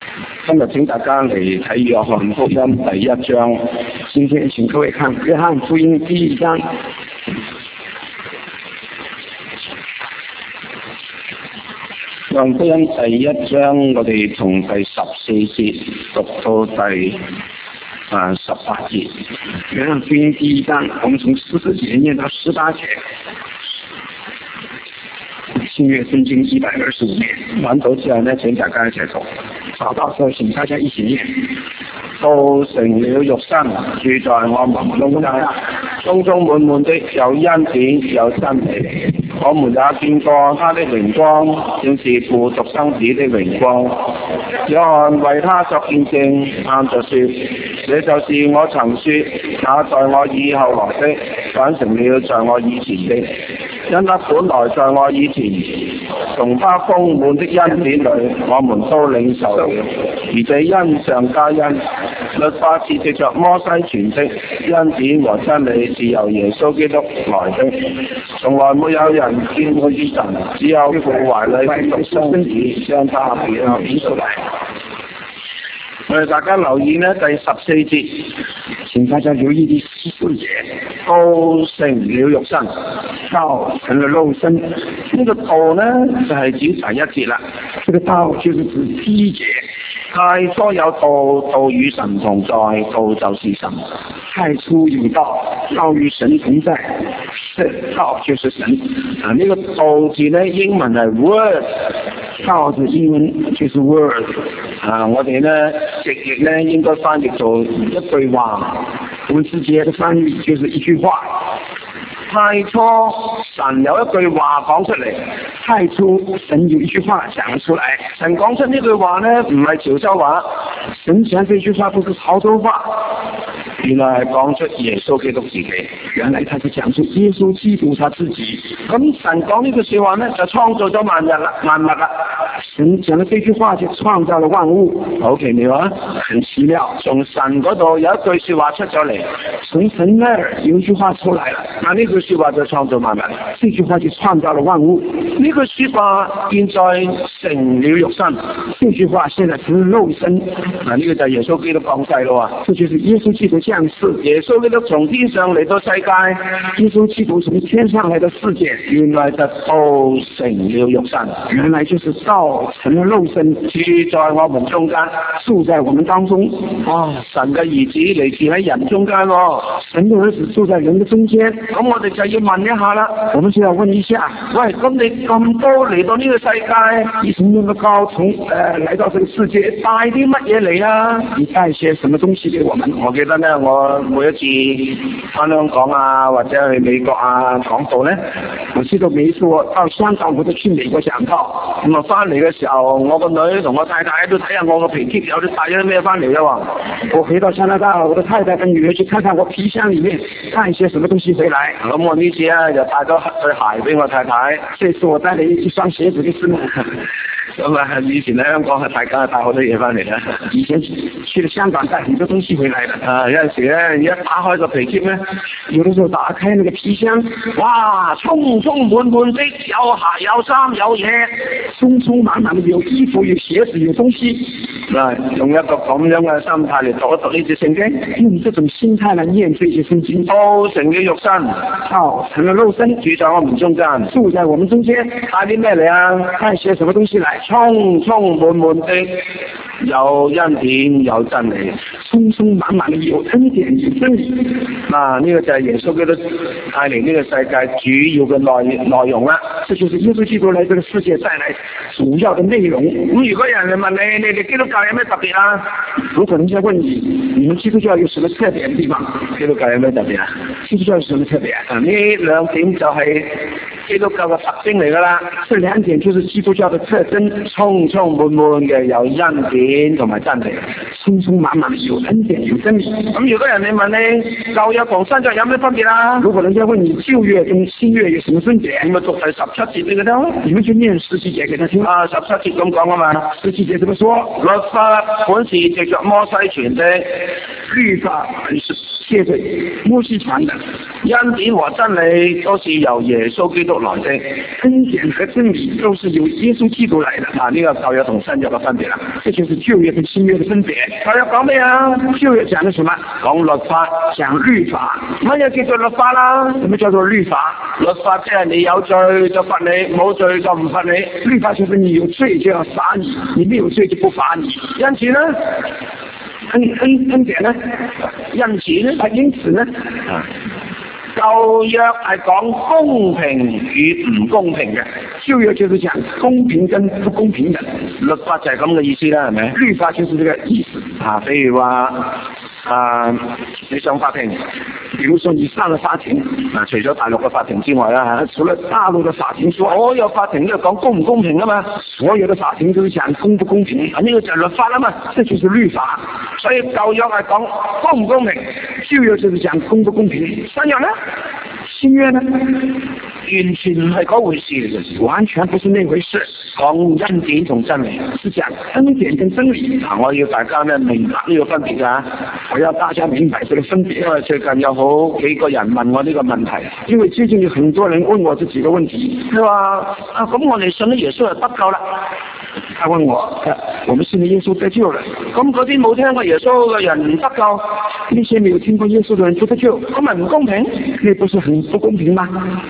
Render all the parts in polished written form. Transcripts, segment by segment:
今日請大家嚟睇約翰福音第1章。今天請各位看約翰福音第1章。約翰福音第1章，我哋從第14節讀到第18節。約翰福音第1章，我們從14節念到18節。新約聖經125年，完讀之後呢，請大家一齊讀。找到時候請大家一起念。道成了肉身，住在我們中間，充充滿滿的有恩典有真理。我們也見過他的榮光，正是父獨生子的榮光。約翰為他作見證，喊着說：這就是我曾說，那在我以後來的，反成了在我以前的。因他本來在我以前，從他豐滿的恩典裏，我們都領受了，而這恩上加恩。律法是藉着摩西傳的，恩典和真理是由耶穌基督來的。從來沒有人見過神，只有父懷裏的獨生子將他顯出來。我哋大家留意呢第14節，請大家留意第14節，道成了肉身，道成了肉身。呢個道呢就係指第1節啦，這個道就是指第1節。太初有道，道與神同在，道就是神。太初有道，道與神同在，道就是神。呢個道字呢，英文係 word， 道字英文就是 word。我哋呢直譯呢應該翻譯做一句話，我們直接的翻譯就是一句話。太初神有一句話講出嚟，太初神有一句話講出嚟。神講出呢句話呢，唔係潮州話，神講這句話不是潮州話，原來係講出耶穌基督自己。原來他是講出耶穌基督他自己。咁神講呢句說話呢，就創造咗萬物啦。神講咗這句話就創造了萬物，好奇妙啊！很奇妙，從神嗰度有一句說話出咗嚟，從神那兒有一句話出來了，那呢句說話就創造萬物，這句話就創造了萬物。呢句說話現在成了肉身，這句話現在成了肉身。呢個就係耶穌基督降世咯，這就是耶穌基督降世。耶穌基督從天上嚟到世界，耶穌基督從天上嚟到世界，原來就道成了肉身，原來就是道成了肉身，住在我們中間，住在我們當中。神嘅兒子嚟自喺人中間，神嘅兒子住在人的中間。咁我哋就要問一下啦，我們就要問一下，喂，咁你咁多嚟到呢個世界，你從那麼高來到這個世界，帶啲乜嘢嚟啊？你帶些什麼東西給我們？我記得呢，我每一次翻香港啊，或者去美國啊講道呢，我知道每一次我到香港我都去美國講道，咁啊翻嚟嘅時候，我個女同我太太都睇下我個皮喼有啲帶咗啲咩翻嚟啊。我回到加拿大，我的太太跟女兒去看看我皮箱裏面帶一些什麼東西回來。咁我呢次呢，就帶咗對鞋俾我太太，這次我帶了一雙鞋子給師母。咁啊，以前喺香港大家帶好多嘢翻嚟啦。以前去了香港帶很多東西回來的。有陣時呢，一打開個皮喼呢，有的時候打開那個皮箱，哇，充充滿滿的有鞋有衫有嘢，充充滿滿的有衣服有鞋子有東西。用一個咁樣嘅心態嚟讀一讀呢節聖經，用這種心態來念這些聖經。道成了肉身，道成了肉身，住在我們中間，住在我們中間，帶啲咩嚟啊？帶些什麼東西來？充充滿滿的有恩典有真理，充充滿滿的有恩典有真理。呢個就係耶穌基督帶嚟呢個世界主要嘅內容啦。這就是耶穌基督嚟這個世界帶來主要的內容。咁如果有人問你哋基督教有咩特別啊？如果人家問你們基督教有什麼特別的地方？基督教有咩特別啊？基督教有什麼特別啊？呢兩點就係基督教嘅特徵嚟噶啦。這兩點就是基督教嘅特徵，充充滿滿嘅有恩典同埋真理，充充滿滿有恩典有真理。咁如果人哋問你舊約同新約有咩分別啊？如果人家問你舊約同新約有什麼分別，你咪讀第17節俾佢聽，你們就念17節給他聽。17節咁講啊嘛，17節怎麼說？律法本是藉着摩西傳的， 律法本是借着摩西傳的， 恩典和真理都是由耶穌基督來的， 恩典和真理都是由耶穌基督來的。 呢個舊約同新約嘅分別啦， 這就是舊約跟新約的分別。 舊約講咩啊？ 舊約講的什麼？ 講律法， 講律法。 乜嘢叫做律法啦？ 什麼叫做律法？ 律法即係你有罪就罰你，冇罪就唔罰你。 律法就是你有罪就要罰你，你沒有罪就不罰你。 因此呢， 恩典呢？因此呢？ 舊約係講公平與唔公平嘅， 舊約就是講公平跟不公平的， 律法就係咁嘅意思啦，係咪？ 律法就是這個意思。 譬如話你上法庭， 比如說你上了法庭， 除咗大陸嘅法庭之外啦， 除了大陸嘅法庭之外， 所有法庭都係講公唔公平啊嘛， 所有的法庭都是講公不公平， 呢個就係律法啊嘛， 這就是律法。 所以舊約係講公唔公平， 舊約就是講公不公平。 新約呢？ 新約呢？ 完全唔係嗰回事嚟嘅， 完全不是那回事。 講恩典同真理， 是講恩典跟真理。 我要大家呢明白呢個分別㗎， 我要大家明白這個分別。 因為最近有好幾個人問我呢個問題， 因為最近有很多人問我這幾個問題。 佢話咁我哋信咗耶穌就得救啦。 他問我們信了耶穌得救了， 咁嗰啲冇聽過耶穌嘅人唔得救， 那些沒有聽過耶穌的人不得救， 咁咪唔公平？ 那不是很不公平嗎？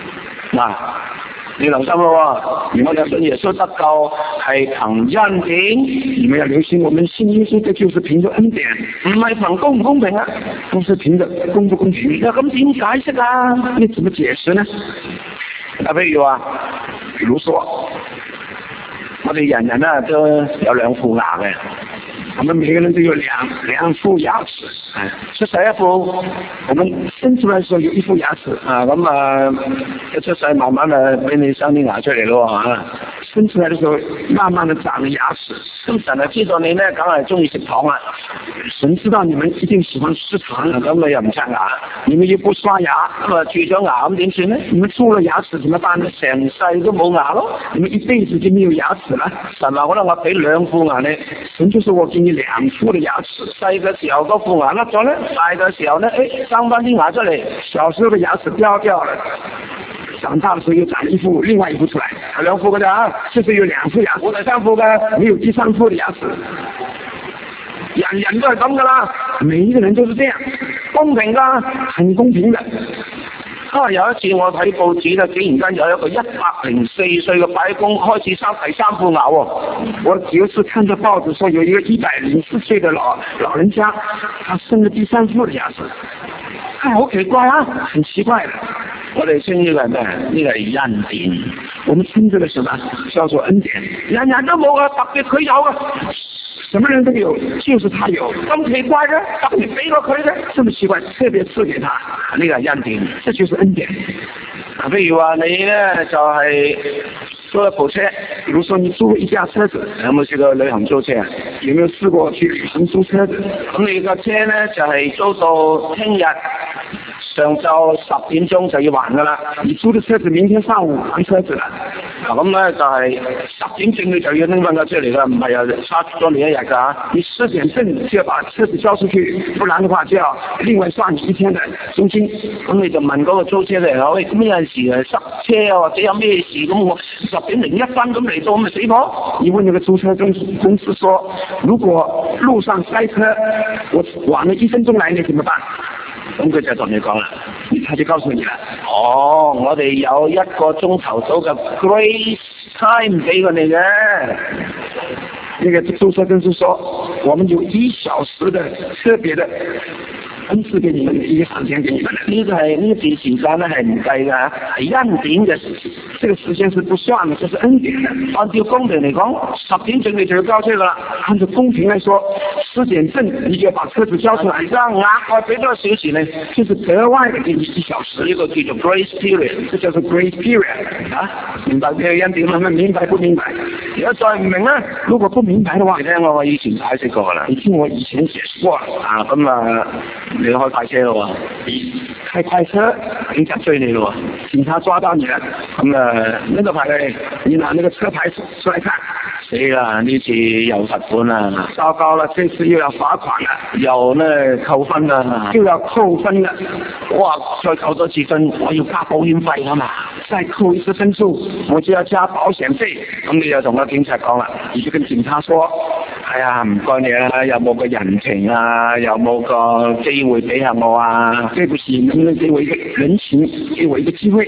你留心咯，如果你信耶穌得救係憑恩典， 你們要留心，我們信耶穌得救是憑着恩典， 唔係憑公唔公平啊， 不是憑着公不公平。 咁點解釋啊？ 你怎麼解釋呢？ 譬如說，我哋人人啊都有兩副牙嘅。 我們每個人都有兩副牙齒， 出世一副， 我們生出來的時候有一副牙齒， 一出世慢慢俾你生啲牙出嚟咯， 生出來的時候慢慢的長了牙齒。 咁神就知道你呢梗係中意食糖啦， 神知道你們一定喜歡吃糖， 咁你又唔刷牙， 你們又不刷牙， 咁蛀咗牙咁點算呢？ 你們蛀了牙齒怎麼辦呢？ 成世都冇牙咯， 你們一輩子就沒有牙齒了。 神話可能我俾兩副牙你， 神就說我給你兩副的牙齒， 細嘅時候嗰副牙甩咗咧，大嘅時候呢，生翻啲牙出嚟， 小時候的牙齒掉了，長大的時候又長另外一副出來， 係兩副嘅咋， 就是有兩副牙齒， 冇第三副嘅， 沒有第三副的牙齒， 人人都係咁噶啦， 每一個人都是這樣， 公平噶， 很公平的。 有一次我睇報紙咧，竟然間有一個104歲嘅白公開始生第三副牙喎。 我有一次看到報紙說有一個104歲的老人家，他生了第三副的牙齒， 好奇怪啊， 很奇怪的。 我哋稱呢個係咩？呢個係恩典。 我們稱這個什麼？叫做恩典。 人人都冇啊，特別佢有啊。 什麼人都有，就是他有。 咁奇怪嘅，特別俾過佢嘅， 這麼奇怪，特別賜給他。 呢個係恩典， 這就是恩典。 譬如話你呢，就係租一部車， 比如說你租一架車子， 有冇試過旅行租車啊？ 有沒有試過去旅行租車子？ 咁你個車呢，就係租到聽日上晝10點鐘就要還噶啦， 你租的車子明天上午還車子啦。 咁呢，就係10點正你就要拎翻架車嚟啦，唔係啊差咗你一日噶。 你10點正就要把車子交出去，不然的話就要另外算你一天的租金。 咁你就問嗰個租車嚟，喂，咁有陣時塞車啊，或者有咩事咁我10點01分咁嚟到，咁咪死火？ 你問那個租車公司說，如果路上塞車，我晚了1分鐘來，你怎麼辦？ 咁佢就同你講啦， 他就告訴你啦。 我哋有1個鐘頭到嘅 grace time 俾佢哋嘅。 那個租車公司說，我們有1小時的特別的恩賜給你們，一個時間給你們。 呢個係呢段時間咧係唔計㗎，係恩典嘅時間。 這個時間是不算的，這是恩典的。 按照公平嚟講，10點正你就要交車㗎啦。 按照公平來說，10點正你就要把車子交出來。 而家額外俾多1小時呢， 就是額外嘅給你1小時， 呢個叫做 grace period， 這叫做 grace period。 明白咩恩典嗎？ 明白不明白？ 如果再唔明咧， 如果不明白的話， 你聽我以前解釋過啦。 你聽我以前解釋過咁你開快車咯喎， 開快車， 警察追你咯喎，警察抓到你了， 咁呢個牌你拿那個車牌出來看。 死啦！呢次又罰款啦， 糟糕了，这次又要罚款了， 又呢扣分啦， 又要扣分了。 哇！再扣多次分，我要加保險費㗎嘛， 再扣一次分數，我就要加保險費。 咁你就同個警察講啦， 你就跟警察說： 哎呀，唔該你啦，有冇個人情啊？有冇個機會俾下我啊？ 對不起，能不能給我一個人情，給我一個機會，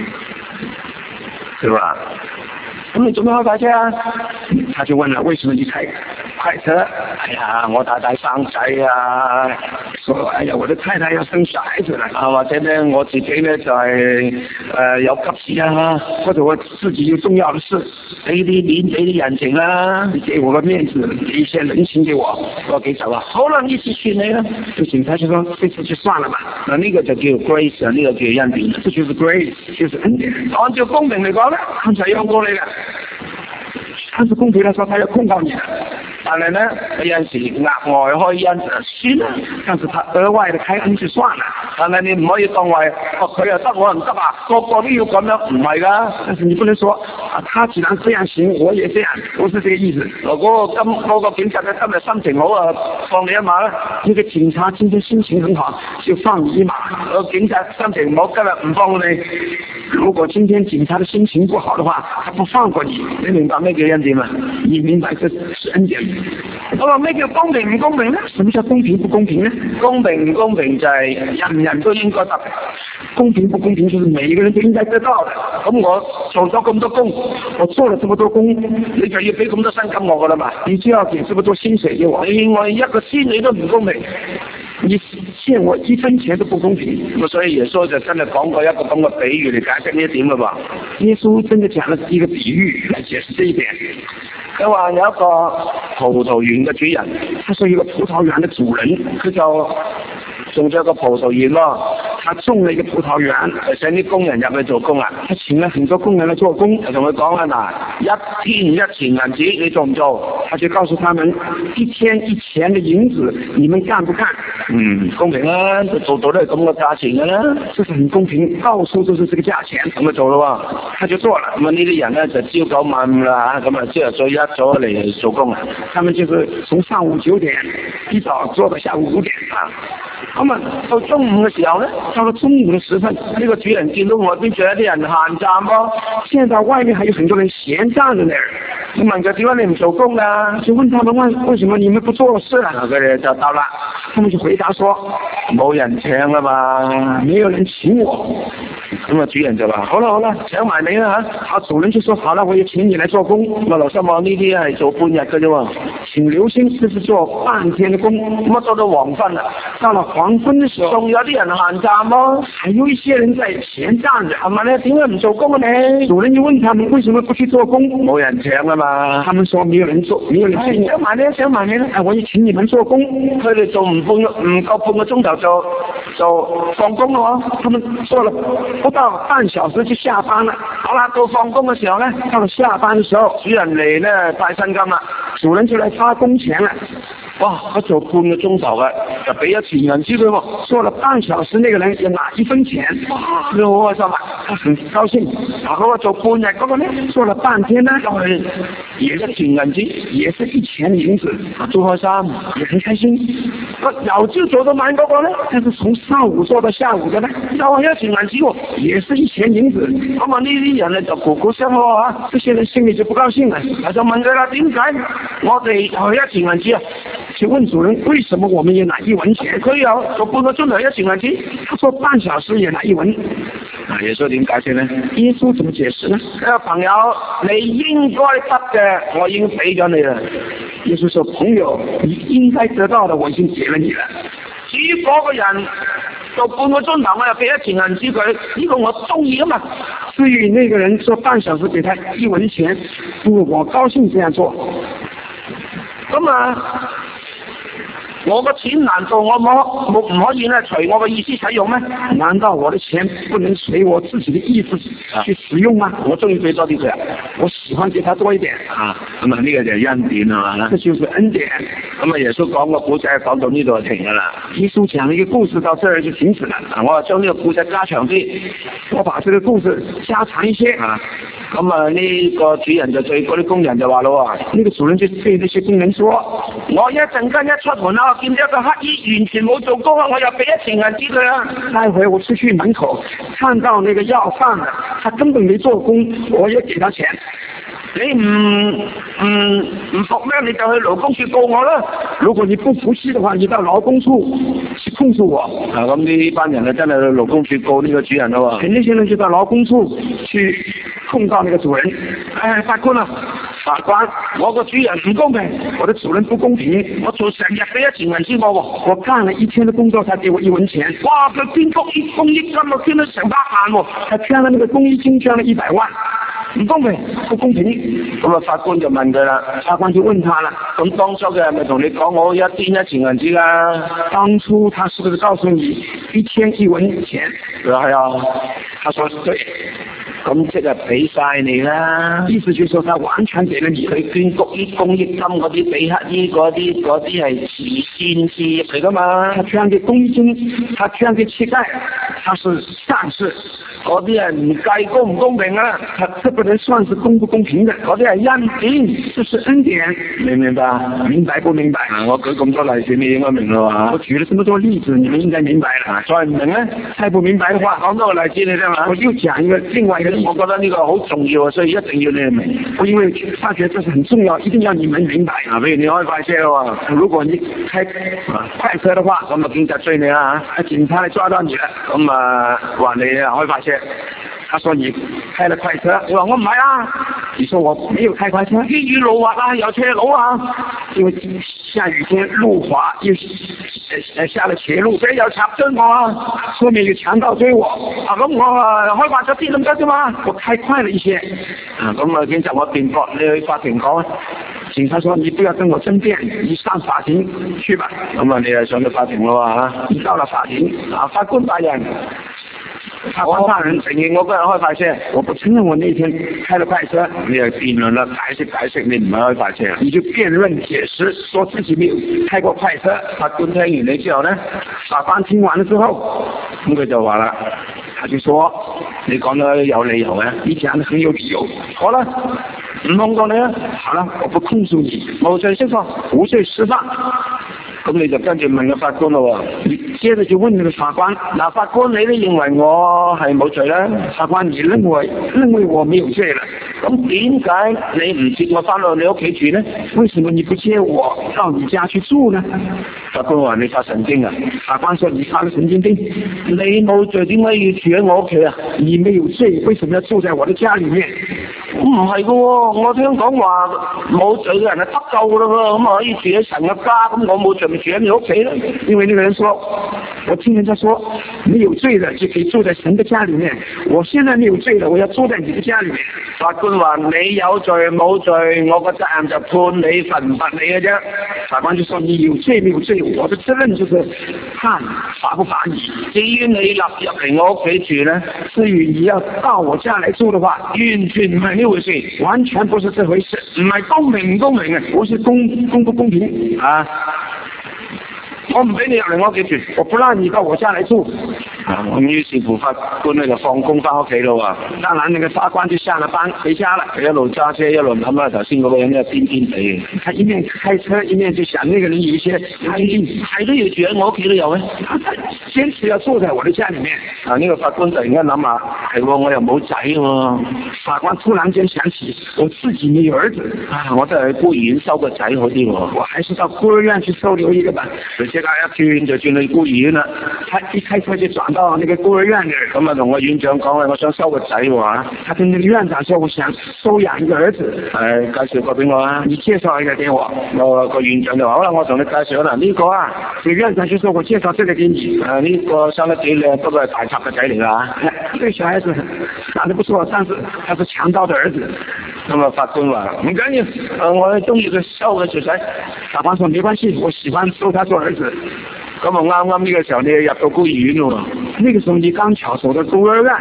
是吧？咁你做咩開快車啊？ 他就問了，為什麼你開快車？ 哎呀，我太太生仔啊！ 說，哎呀，我的太太要生小孩子了。 或者呢，我自己呢就係有急事啊， 或者我自己有重要的事， 俾啲面俾啲人情啦， 你給我個面子，給一些人情給我。 個警察話：好啦，呢次算你啦。 就警察就說：這次就算了吧。 嗱，呢個就叫 grace 啊，呢個叫恩典。 這就是 grace，就是恩典。 按照公平嚟講咧，啱就讓過你嘅。 按照公平來說，他要控告你的。 但係呢，有陣時額外開恩算啦， 但是他額外的開恩就算了。 但係你唔可以當為佢又得我又唔得啊，個個都要咁樣，唔係㗎。 但是你不能說啊，他既然這樣行，我也這樣，不是這個意思。 嗰個警察咧今日心情好啊，放你一馬啦。 呢個警察今天心情很好，就放你一馬。 個警察心情唔好，今日唔放你。 如果今天警察的心情不好的話，他不放過你。 你明白咩叫恩典啊？ 你明白這是恩典。 我話咩叫公平唔公平呢？ 什麼叫公平不公平呢？ 公平唔公平就係人人都應該得。 公平不公平就是每一個人都應該得到的。 咁我做咗咁多工， 我做了這麼多工， 你就要俾咁多薪金我噶啦嘛？ 你就要給這麼多薪水給我。 你我一個仙你都唔公平， 你欠我一分錢都不公平。 咁所以耶穌就真係講過一個咁嘅比喻嚟解釋呢一點啦噃。 耶穌真的講了一個比喻來解釋這一點。 佢話有一個葡萄園嘅主人， 他說一個葡萄園的主人， 佢就種咗一個葡萄園咯， 他種了一個葡萄園， 請啲工人入去做工啊， 他請了很多工人來做工， 就同佢講啦，嗱，一天一錢銀子，你做唔做？ 他就告訴他們，一天一錢的銀子，你們幹不幹？ 公平啦，做到都係咁嘅價錢㗎啦， 這是很公平，到處都是這個價錢， 咁就做咯喎， 他就做了。 咁啊呢啲人咧就朝9晚5啦，咁啊朝頭早一早嚟做工啊， 他們就是從上午9點一早做到下午5點啊。 咁啊，到中午嘅時候咧， 到了中午嘅時分， 呢個主人見到外邊仲有啲人閒站噃， 現在外面還有很多人閒站在那兒。 你問佢點解你唔做工啊？ 就問他們為什麼你們不做事啊？ 佢哋就答啦， 他們就回答說冇人請啊嘛， 沒有人請我。 咁啊主人就話好啦，請埋你啦嚇。 主人就說好了，我也請你來做工。 咁啊留心喎，呢啲係做半日嘅啫喎， 請留心，這是做半天的工。 咁啊到黃昏啦， 到了黃昏的時候， 仲有啲人閒站咯， 還有一些人在閒站着。 係咪咧？點解唔做工啊你？ 主人就問他們為什麼不去做工？ 冇人請啊嘛。 他們說沒有人做，沒有人請。 請埋你，請埋你啦！ 我也請你們做工。 佢哋做唔夠半個鐘頭就放工咯。 他們做了不到半小時就下班了。 好啦，到放工嘅時候咧， 到了下班嘅時候， 主人嚟咧派薪金啦， 主人就來發工錢啦。 哇！佢做半個鐘頭嘅，就俾咗錢銀紙佢喎。 做了半小時，那個人要拿1分錢， 哇！佢好開心啊， 他很高興。 嗱，嗰個做半日嗰個咧， 做了半天呢， 又係也是錢銀紙， 也是1錢銀子， 都開心， 也很開心。 由朝做到晚嗰個咧， 但是從上午做到下午嘅呢， 又係1錢銀紙喎， 也是1錢銀子。 咁啊呢啲人咧就咕咕聲喎嚇， 這些人心裡就不高興啦， 就問佢啦，點解我哋又係1錢銀紙啊？ 就問主人，為什麼我們也拿1文錢？ 佢有做半個鐘頭1錢銀紙， 他說半小時也拿1文。 耶穌點解釋呢？ 耶穌怎麼解釋呢？ 朋友，你應該得嘅，我已經俾咗你啦。 耶穌說：朋友，你應該得到的，我已經給了你了。 至於嗰個人做半個鐘頭，我又俾1錢銀紙佢，呢個我中意啊嘛。 至於那個人做半小時給他1文錢，因為我高興這樣做。 咁啊，我個錢難道我唔可以咧隨我嘅意思使用咩？ 難道我的錢不能隨我自己的意思去使用嗎？ 我中意俾多啲佢， 我喜歡給他多一點啊。咁啊呢個就係恩典係嘛？ 這就是恩典。 咁啊耶穌講個故仔講到呢度就停㗎啦。 耶穌講了一個故事到這兒就停止了。 我將呢個故仔加長啲， 我把這個故事加長一些啊。 咁啊呢個主人就對嗰啲工人就話咯喎， 那個主人就對那些工人說： 我一陣間一出門啦，我見到一個乞兒完全冇做工啊，我又俾1錢銀紙佢啊。 待會我出去門口看到那個要飯的，他根本沒做工，我也給他錢。 你唔服咩？你就去勞工處告我啦。 如果你不服氣的話，你到勞工處去控訴我。 咁呢班人啊真係去勞工處告呢個主人啦喎。 那些人就到勞工處去控告那個主人。法官啊，法官， 我個主人唔公平， 我的主人不公平， 我做成日俾1錢銀紙我喎， 我幹了一天的工作才給我1文錢。 哇！佢捐公益金啊，捐咗成百萬喎， 他捐了那個公益金，捐了100萬。 唔公平， 不公平。 咁啊，法官就問佢啦， 法官就問他啦， 咁當初佢係咪同你講我一天1錢銀紙㗎？ 當初他是不是告訴你1天1文錢？ 佢話係啊，他說對。咁即係俾晒你啦， 意思就是說他完全給了你。 佢捐公益金嗰啲俾乞兒嗰啲係慈善事業嚟噶嘛？ 他捐給公益金，他捐給乞丐，他是善事。 嗰啲係唔計公唔公平啊？ 他這不能算是公不公平的， 嗰啲係恩典， 這是恩典， 明唔明白？ 明白不明白？ 我舉咁多例子，你應該明啦嘛？ 我舉了這麼多例子，你們應該明白了。 再唔明咧， 再不明白的話， 講多個例子你聽嘛？ 我又講一個另外一個。 我覺得呢個好重要，所以一定要你明。 我因為發覺這是很重要，一定要你們明白。 譬如你開快車喎， 如果你開快車的話， 咁啊警察追你啦嚇， 警察嚟抓到你啦， 咁啊話你開快車。 他說你開了快車， 你話我唔係啊， 你說我沒有開快車， 啲雨路滑啊，有斜路啊， 因為下雨天路滑又下了斜路， 所以有賊追我啊， 後面有強盜追我， 咁我開快咗啲咁多啫嘛， 我開快了一些， 咁啊警察我辯駁，你去法庭講啊。 警察說你不要跟我爭辯，你上法庭去吧。 咁啊你係上到法庭咯嚇， 你到了法庭， 法官大人。 法官大人承認我嗰日開快車， 我不承認我那天開了快車。 你係辯論啦，解釋你唔係開快車， 你就辯論解釋，說自己沒有開過快車。 法官聽完你之後咧， 法官聽完了之後， 咁佢就話啦， 他就說你講得有理由嘅， 你講得很有理由。 好啦，唔控告你啦， 好了，我不控訴你， 無罪釋放， 無罪釋放。 咁你就跟住問個法官咯喎， 你接着就問那個法官， 嗱法官你都認為我係冇罪啦？ 法官你認為我沒有罪了， 咁點解你唔接我翻到你屋企住呢？ 為什麼你不接我到你家去住呢？ 法官話你發神經啊！ 法官說你發了神經病， 你冇罪點解要住喺我屋企啊？ 你沒有罪，為什麼要住在我的家裏面？ 唔係噶喎，我聽講話冇罪嘅人係得救噶咯喎，咁可以住喺神嘅家，咁我冇罪咪住喺你屋企咧？ 因為那個人說，我聽人家說沒有罪的就可以住在神的家裏面，我現在沒有罪了，我要住在你的家裏面。 法官話你有罪冇罪，我個責任就判你罰唔罰你嘅啫。 法官就說你有罪沒有罪，我的責任就是判罰不罰你。 至於你入嚟我屋企住咧， 至於你要到我家來住的話， 完全唔係呢回事， 完全不是這回事， 唔係公平唔公平嘅， 不是公不公平啊！ 我唔俾你入嚟我屋企住， 我不讓你到我家來住。 咁於是乎法官咧就放工翻屋企咯喎。 當然，那個法官就下了班回家了。 佢一路揸車一路諗啦，頭先嗰個人咧癲癲地。 他一面開車一面就想，那個人有一些係都要住喺我屋企都有咧。 堅持要住在我的家裏面。 呢個法官突然間諗下，係喎，我又冇仔喎。 法官突然間想起，我自己沒有兒子， 我都係去孤兒院收個仔好啲喎。 我還是到孤兒院去收留一個吧。 佢即刻一轉就轉去孤兒院啦。 他一開車就轉到那個孤兒院嘅， 咁啊同個院長講我想收個仔喎。 他跟那個院長說，我想收養一個兒子。 介紹個俾我啊， 你介紹一個給我。 個院長就話好啦，我同你介紹啦，呢個啊， 個院長就說我介紹這個給你。 呢個生得幾靚，不過係大賊嘅仔嚟㗎。 這個小孩子長得不錯，但是他是強盜的兒子。 咁啊法官話唔緊要，我中意佢收佢做仔。 法官說沒關係，我喜歡收他做兒子。 咁啊啱啱呢個時候你入到孤兒院喎。 那個時候你剛巧走到孤兒院。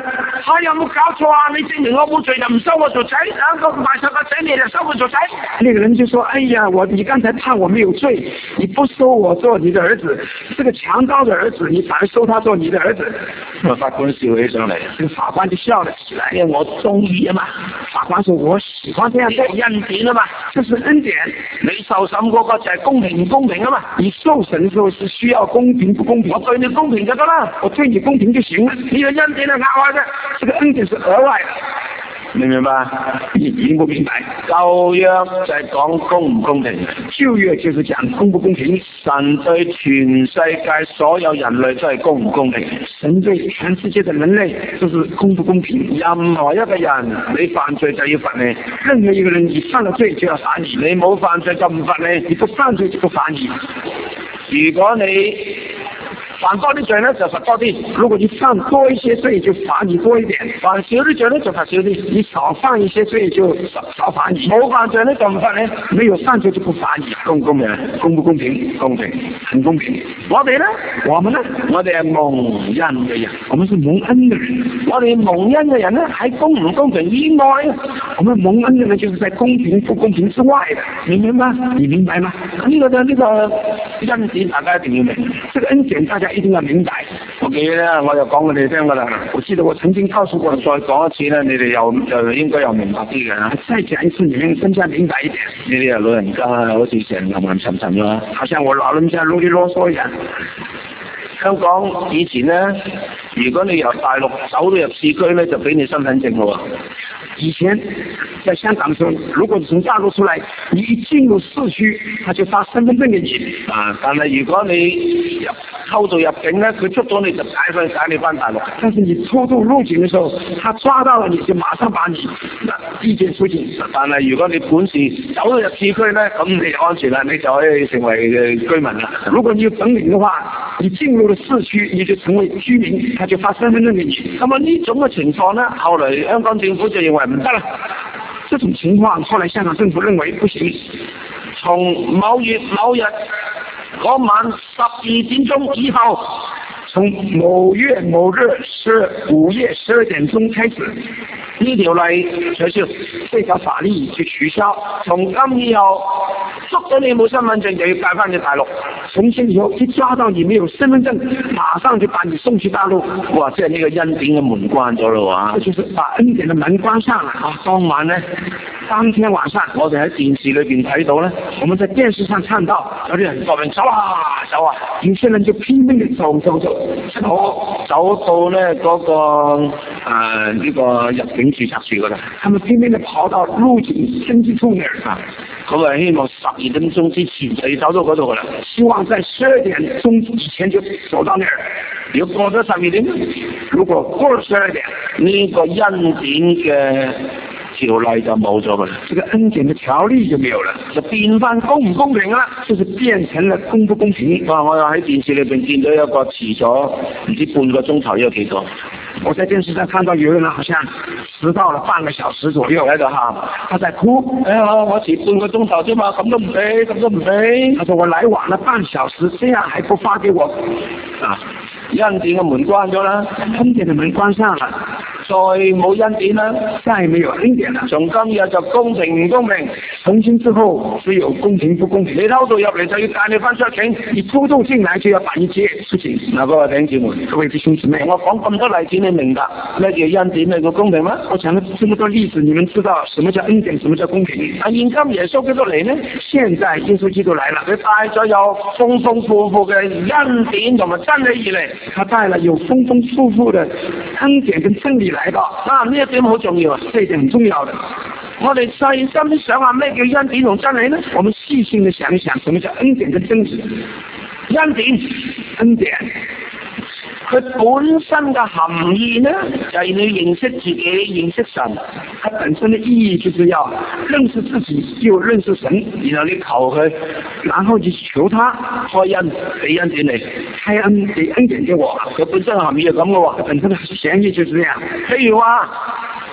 有冇搞錯啊？你證明我冇罪就唔收我做仔，個賣菜個仔你就收我做仔？ 那個人就說：哎呀，你剛才判我沒有罪，你不收我做你的兒子，這個強盜的兒子，你反而收他做你的兒子。 法官笑起上嚟， 這個法官就笑了起來， 因為我中意啊嘛。 法官說：我喜歡這樣做， 恩典啊嘛， 這是恩典。 你受審嗰個就係公平唔公平啊嘛。 你受審的時候是需要公平不公平？ 我對你公平就得啦， 我對你公平就行了。 呢個恩典係額外嘅， 這個恩典是額外的。 明唔明白？ 你明不明白？ 舊約就係講公唔公平， 舊約就是講公不公平。 神對全世界所有人類都係公唔公平。 神對全世界的人類就是公不公平。 任何一個人你犯罪就要罰你， 任何一個人你犯了罪就要罰你， 你冇犯罪就唔罰你， 你不犯罪就不罰你。 如果你犯多啲罪呢，就罰多啲； 如果你犯多一些罪，就罰你多一點； 犯少啲罪呢，就罰少啲。 你少犯一些罪，就少罰你。 冇犯罪呢，就唔罰你； 沒有犯罪就不罰你。 公唔公平？ 公不公平？ 公平， 很公平。 我哋呢？ 我們呢？ 我哋係蒙恩嘅人， 我們是蒙恩嘅人。 我哋蒙恩嘅人呢，喺公唔公平以外， 我們蒙恩嘅人就是在公平不公平之外的。 你明白？ 你明白嗎？ 呢個恩典大家一定要明， 這個恩典大家一定要明白。 我記得咧，我就講俾你聽噶啦。 我記得我曾經告訴過， 再講一次咧，你哋又應該又明白啲嘅。 再講一次，你們更加明白一點。 呢啲係老人家好似成吟吟沉沉㗎， 好像我老人家囉里囉嗦一樣。 香港以前咧，如果你由大陸走到入市區咧，就俾你身份證咯。 以前在香港的時候，如果你從大陸出來，你一進入市區，他就發身份證給你。 但係如果你偷渡入境咧，佢捉到你就解你翻大陸。 但是你偷渡入境的時候，他抓到了你就馬上把你遞解出境。 但係如果你本事走到入市區咧，咁你安全啦，你就可以成為居民啦。 如果你有本領的話，你進入了市區，你就成為居民，他就發身份證給你。 咁啊呢種嘅情況咧，後嚟香港政府就認為唔得啦。 這種情況，後來香港政府認為不行。 從某月某日嗰晚12點鐘以後， 從某月某日午夜12點鐘開始， 呢條例取消， 這條法律就取消。 從今以後，捉到你冇身份證就要帶翻去大陸。 從今以後一抓到你沒有身份證，馬上就把你送去大陸。 哇！即係呢個恩典嘅門關咗咯喎！ 這就是把恩典嘅門關上了。 當晚呢， 當天晚上， 我哋喺電視裏邊睇到呢， 我們在電視上看到有啲人搏命走啊走啊， 有些人就拼命地走到呢嗰個呢個入境註冊處嗰度， 他們拼命地跑到入境登記處那兒啊。 咁啊，希望12點鐘之前就要走到嗰度噶啦， 希望在12點鐘以前就走到那兒。 如果過咗12點， 如果過了12點， 呢個恩典嘅條例就冇咗噶啦， 這個恩典嘅條例就沒有了， 就變翻公唔公平啦， 就是變成了公不公平。 我又喺電視裏邊見到一個遲咗唔知半個鐘頭，有幾多？ 我在電視上看到有人好像遲到了半個小時左右， 喺度喊， 他在哭。 哎呀，我遲半個鐘頭啫嘛，咁都唔俾，咁都唔俾。 他說我來晚了半小時，這樣還不發給我恩典嘅門關咗啦， 恩典嘅門關上了， 再冇恩典啦， 再沒有恩典啦。 從今日就公平唔公平， 從今之後只有公平不公平。 你偷渡入嚟就要帶你翻出境， 你偷渡進來就要把你接出境。 嗱，各位弟兄姊妹， 各位弟兄姊妹， 我講咁多例子，你明白咩叫恩典，咩叫公平嗎？ 我講了這麼多例子，你們知道什麼叫恩典，什麼叫公平？ 現今耶穌基督嚟呢？ 現在耶穌基督來了， 佢帶咗有豐豐富富嘅恩典同埋真理而嚟。 他帶了有豐豐富富的恩典跟真理來到。 呢一點好重要啊， 這一點很重要的。 我哋細心想下咩叫恩典同真理呢？ 我們細心的想一想，什麼叫恩典跟真理？恩典， 佢本身嘅含義呢，就係你認識自己，認識神。 它本身的意義就是要認識自己，又認識神， 然後你求佢， 然後就求他開恩俾恩典你， 開恩給恩典給我。 佢本身嘅含義係咁嘅喎， 本身嘅含義就是這樣。 譬如話，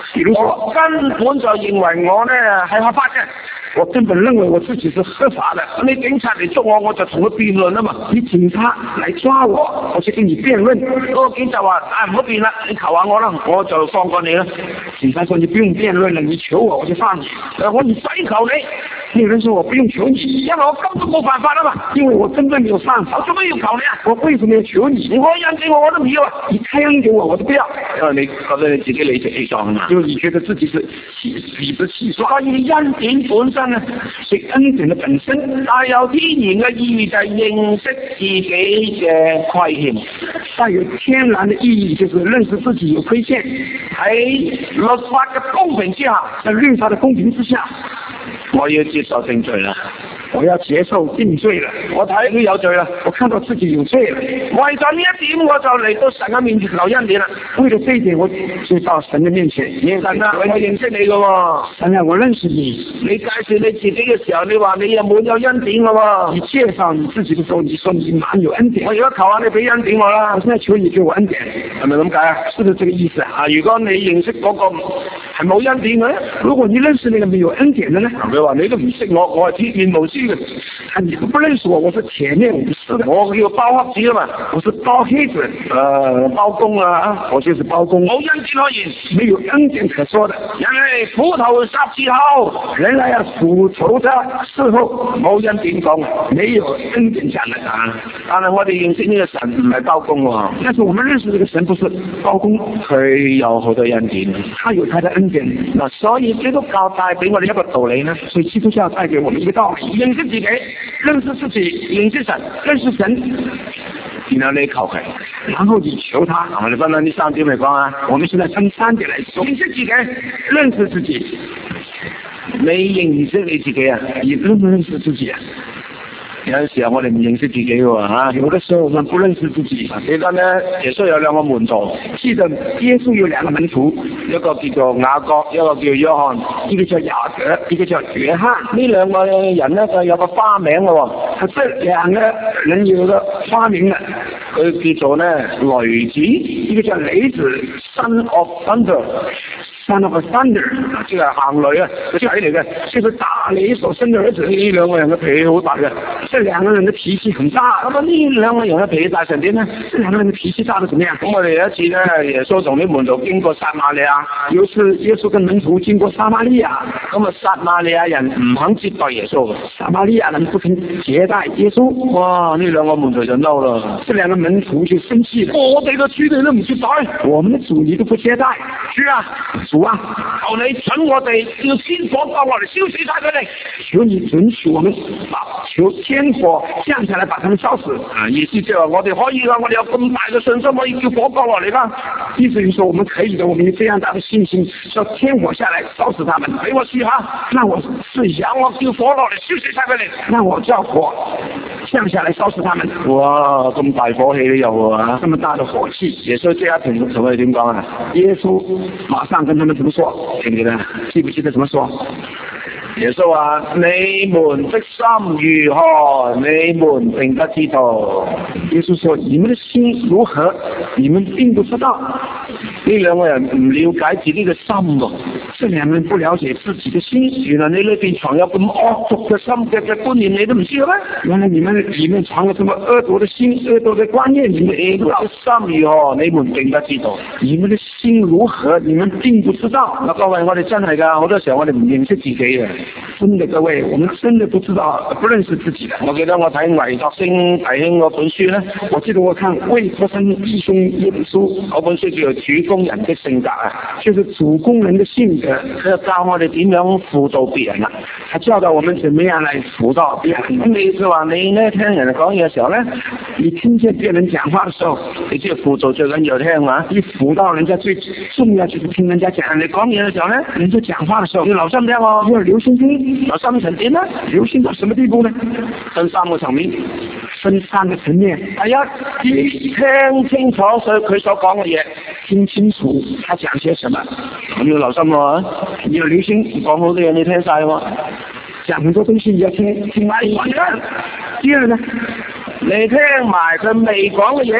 比如說， 我根本就認為我呢係合法嘅。 我根本認為我自己是合法的。 你警察嚟捉我，我就同佢辯論啊嘛。 你警察來抓我，我就跟你辯論。 嗰個警察話：唔好辯啦，你求下我啦，我就放過你啦。 警察說：你不用辯論了，你求我，我就放你。 我唔使求你。 那個人說：我不用求你， 因為我根本冇犯法啊嘛。 因為我根本沒有犯法。 我做咩要求你啊？ 我為什麼要求你？ 你開恩給我，我都唔要啊。 你開恩給我，我都不要。 因為你覺得你自己理直氣壯啊嘛。 因為你覺得自己是理直氣壯。 所以恩典本身啊， 恩典的本身帶有天然嘅意義，就係認識自己嘅虧欠。 帶有天然的意義，就是認識自己有虧欠。 喺律法嘅公平之下， 在律法的公平之下， 我要接受定罪啦。 我要接受定罪了。 我睇佢有罪啦， 我看到自己有罪了。 為咗呢一點，我就嚟到神嘅面前求恩典啦。 為了這一點，我就到神嘅面前。 神啊，我認識你嘅喎。 神啊，我認識你。 你介紹你自己嘅時候，你話你又滿有恩典嘅喎。 你介紹你自己嘅時候，你說你滿有恩典。 我而家求下你俾恩典我啦。 我現在求你給我恩典， 係咪咁解啊？ 是不是這個意思啊？ 如果你認識嗰個係冇恩典嘅咧， 如果你認識那個沒有恩典嘅咧， 佢話你都唔識我，我係鐵面無私嘅。 你都不認識我，我是鐵面無私的。 我叫包黑子啊嘛， 我是包黑子， 包公啊， 我就是包公。 冇恩典可言， 沒有恩典可說的。 人係虎頭十字後， 人來要虎頭的時候， 冇恩典講， 沒有恩典講的啊。 但係我哋認識呢個神唔係包公喎， 但是我們認識這個神不是包公， 佢有好多恩典， 他有他的恩典。 嗱，所以基督教帶俾我哋一個道理呢， 所以基督教帶給我們一個道理： 認識自己， 認識自己，認識神，認識神， 然後你求佢， 然後你求他。 我哋分享呢三點嚟講啊， 我們現在分三點來說： 認識自己， 認識自己。 你認唔識你自己啊？ 你認唔認識自己啊？ 有陣時候我哋唔認識自己嘅喎嚇， 有的時候我們不認識自己。 記得咧，耶穌有兩個門徒， 記得耶穌有兩個門徒， 一個叫做雅各，一個叫約翰， 一個叫雅各，一個叫約翰。 呢兩個人咧就有個花名嘅喎， 這兩個人有個花名嘅， 佢叫做咧雷子， 一個叫雷子 ，Son of Thunder。 Son of Thunder， 即係行雷啊，個仔嚟嘅， 就是打雷所生的兒子。 呢兩個人嘅脾氣好大嘅， 這兩個人的脾氣很大。 咁啊，呢兩個人嘅脾氣大成點呢？ 這兩個人的脾氣大得怎麼樣？ 咁我哋有一次咧，耶穌同啲門徒經過撒瑪利亞， 有一次耶穌跟門徒經過撒瑪利亞， 咁啊撒瑪利亞人唔肯接待耶穌嘅， 撒瑪利亞人不肯接待耶穌。 哇！呢兩個門徒就嬲啦， 這兩個門徒就生氣了。 我哋嘅主你都唔接待， 我們的主你都不接待， 主啊， 主啊， 求你准我哋要天火降落嚟燒死晒佢哋。 求你准許我們求天火降下來把他們燒死。 意思即係話我哋可以啦，我哋有咁大嘅信心可以叫火降落嚟啦。 意思就是說我們可以的，我們有這樣大的信心，叫天火下來燒死他們。 俾我試下， 讓我試一下， 我叫火落嚟燒死晒佢哋。 讓我叫火降下來燒死他們。 哇！咁大火氣都有啊！ 這麼大的火氣， 耶穌即刻同佢哋點講啊？ 耶穌馬上跟他們怎麼說？ 記唔記得？ 記不記得怎麼說？ 耶穌話：你們的心如何，你們並不知道。 耶穌說：你們的心如何，你們並不知道。 呢兩個人唔了解自己嘅心喎， 這兩個人不了解自己的心。 原來你裏邊藏有咁惡毒嘅心嘅觀念，你都唔知道咩？ 原來你們裏面藏了這麼惡毒的心、惡毒的觀念，你們也不知道。 心如何，你們並不知道。 你們的心如何，你們並不知道。 嗱，各位，我哋真係㗎，好多時候我哋唔認識自己嘅。 真的，各位，我們真的不知道，不認識自己的。 我記得我睇魏作星弟兄嗰本書咧， 我記得我看魏作星弟兄呢本書， 嗰本書叫做主工人的性格啊， 就是主工人的性格， 佢就教我哋點樣輔導別人啦， 他教導我們怎麼樣來輔導別人。 咁佢話你咧聽人講嘢嘅時候咧， 你聽見別人講話嘅時候， 你知道輔導最緊要聽嘛？ 你輔導人家最重要就是聽人家講。 人哋講嘢嘅時候咧， 人家講話嘅時候要留心聽喎， 要留心聽。 留心成點咧？ 留心到什麼地步呢？ 分三個層面， 分三個層面。 第一，聽清楚佢所講嘅嘢， 聽清楚他講些什麼， 咁要留心喎， 你要留心。 講好多嘢你聽晒喎， 講很多東西你要聽埋。第二呢， 你聽埋佢未講嘅嘢。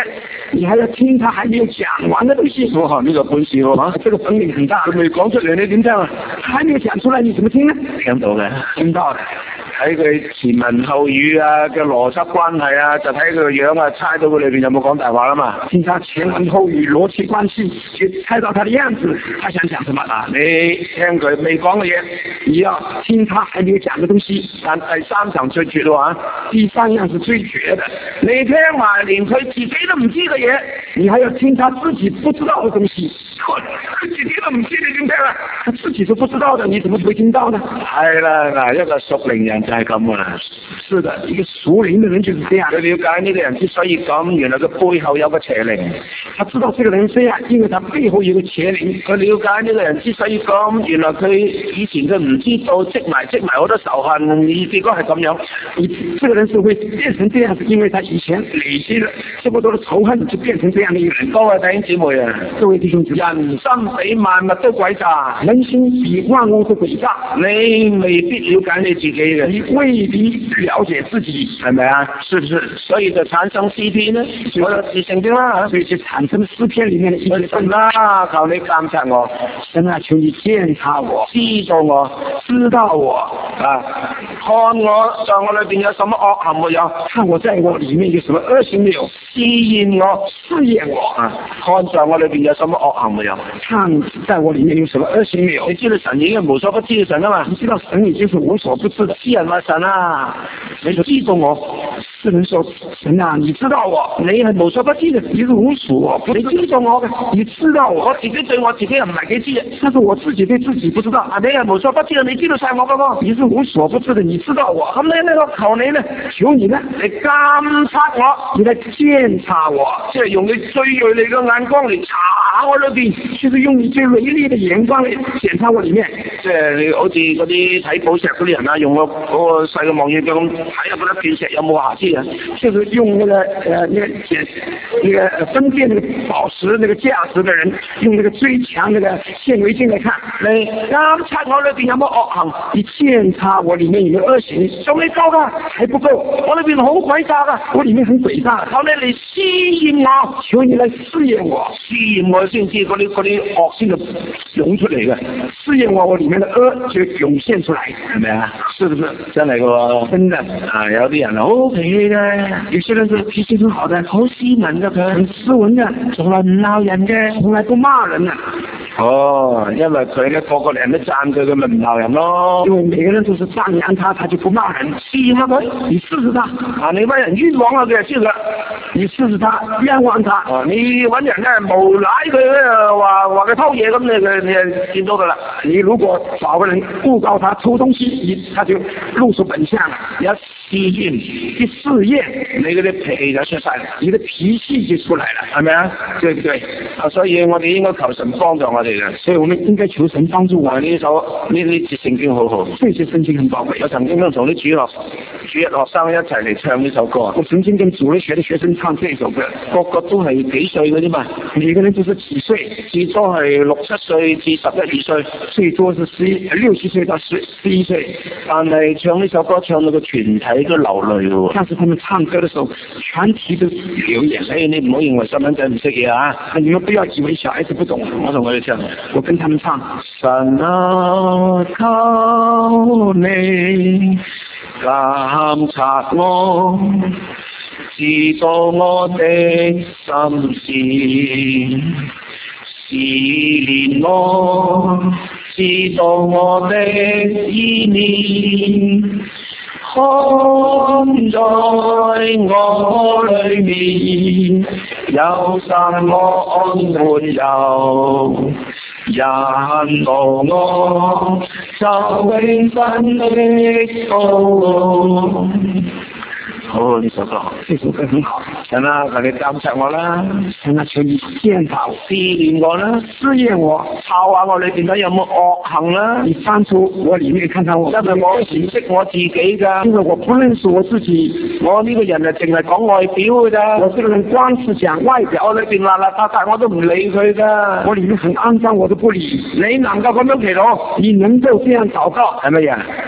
你还要聽他還沒有講完的東西。 哇，呢個本事喎， 這個本領很大。 佢未講出嚟，你點聽啊？ 還沒有講出來，你怎麼聽呢？ 聽到嘅， 聽到嘅。 睇佢前文後語啊嘅邏輯關係啊，就睇佢個樣啊，猜到佢裏邊有冇講大話啦嘛。 聽他前文後語邏輯關係，就猜到他的樣子，他想講什麼啊？ 你聽佢未講嘅嘢， 你要聽他還沒有講嘅東西。 但第三層最絕喎， 第三樣是最絕的， 你聽埋連佢自己都唔知嘅嘢， 你還要聽他自己不知道嘅東西。 佢自己都唔知，你點聽啊？ 他自己都不知道的，你怎麼會聽到呢？ 係啦，嗱，一個屬靈人就係咁噶啦。 是的，一個屬靈的人就是這樣。 佢了解呢個人之所以咁，原來佢背後有個邪靈。 他知道這個人這樣，因為他背後有個邪靈。 佢了解呢個人之所以咁，原來佢以前佢唔知道積埋好多仇恨，結果係咁樣。 你這個人是會變成這樣子，因為他以前累積了這麼多的仇恨，就變成這樣的一個人。 各位弟兄姊妹啊， 各位弟兄姊妹， 人心比萬物都詭詐， 人心比萬物都詭詐。 你未必了解你自己嘅， 你未必了解自己， 係咪啊？是不是？所以就產生詩篇呢？我就自聖經啦， 所以就產生詩篇裏面的一些神啦，求你監察我， 神啊，求你監察我， 知道我， 知道我啊，看我在我裏邊有什麼惡行沒有？ 看我在我裏面有什麼惡行沒有？ 試驗我， 試驗我啊，看在我裏邊有什麼惡行沒有？ 看在我裏面有什麼惡行沒有？ 你知道神已經無所不知嘅神啊嘛？ 你知道神已經是無所不知的。 詩人話神啊，你就知道我。 詩人說神啊，你知道我， 你係無所不知嘅， 你是無所不知， 你知道我嘅， 你知道我自己對我自己又唔係幾知嘅， 但是我自己對自己不知道。 啊，你係無所不知嘅，你知道晒我嘅喎， 你是無所不知的，你知道我。 咁你呢個求你呢？ 求你呢？ 你監察我， 你來監察我， 即係用你最銳利嘅眼光嚟查我裏邊， 就是用你最銳利嘅眼光嚟檢查我裏面。 即係你好似嗰啲睇寶石嗰啲人啊，用個細嘅望遠鏡咁睇下嗰粒鑽石有冇瑕疵啊？ 就是用那個分辨那個寶石那個價值的人，用那個最強那個顯微鏡來看， 你監察我裏邊有冇惡行？ 你檢查我裏面有冇惡行？ 仲未夠噶， 還不夠， 我裏邊好詭詐噶， 我裏面很詭詐， 求你嚟試驗我， 求你來試驗我， 試驗我先知嗰啲惡先就湧出嚟嘅， 試驗我裏面的惡就湧現出來， 係咪啊？ 是不是？ 真係噶， 真的啊！有啲人好脾氣嘅， 有些人是脾氣很好的， 好斯文嘅佢， 很斯文嘅， 從來唔鬧人嘅， 從來不罵人啊。 哦，因為佢咧個個人都讚佢，佢咪唔鬧人咯。 因為每個人都是讚揚他，他就不罵人。 試下佢， 你試試他。 啊，你揾人冤枉啊佢就知啦。 你試試他，冤枉他。 啊，你揾人咧無賴佢咧，話佢偷嘢咁，你就見到噶啦。 你如果找個人誣告他偷東西，他就露出本相了。 試驗， 一試驗， 你嗰啲脾氣就出晒， 你的脾氣就出來了， 係咪啊？ 對不對？ 啊，所以我哋應該求神幫助我哋嘅， 所以我們應該求神幫助我。 呢節聖經好好， 這些聖經很寶貴。 我曾經都同啲主日學生一齊嚟唱呢首歌。 我曾經跟主日學的學生唱這首歌， 個個都係幾歲嗰啲嘛？ 每個人都是幾歲？ 最多係6、7歲至11、12歲， 最多是6、7歲到11歲。 但係唱呢首歌唱到個全體都流淚喎。 但是他們唱歌的時候，全體都流眼淚。 你唔好認為細蚊仔唔識嘢啊！ 你們不要以為小孩子不懂。 我同佢哋唱， 我跟他們唱。 神啊，求你監察我，知道我的心事，試煉我，知道我的意念。看在我裏面有什麼沒有，引導我走永生的路。好，呢首歌， 這首歌很好。 神啊，求你監察我啦， 神啊，求你監察我， 試驗我啦， 試驗我， 抄下我裏邊睇有冇惡行啦。 你翻出我裏面看看我， 因為我唔識我自己㗎， 因為我不認識我自己。 我呢個人啊，淨係講外表㗎咋。 我這個人光是講外表， 我裏邊邋邋遢遢，我都唔理佢㗎。 我裏面很骯髒，我都不理。 你能夠咁樣祈禱， 你能夠這樣禱告， 係乜嘢？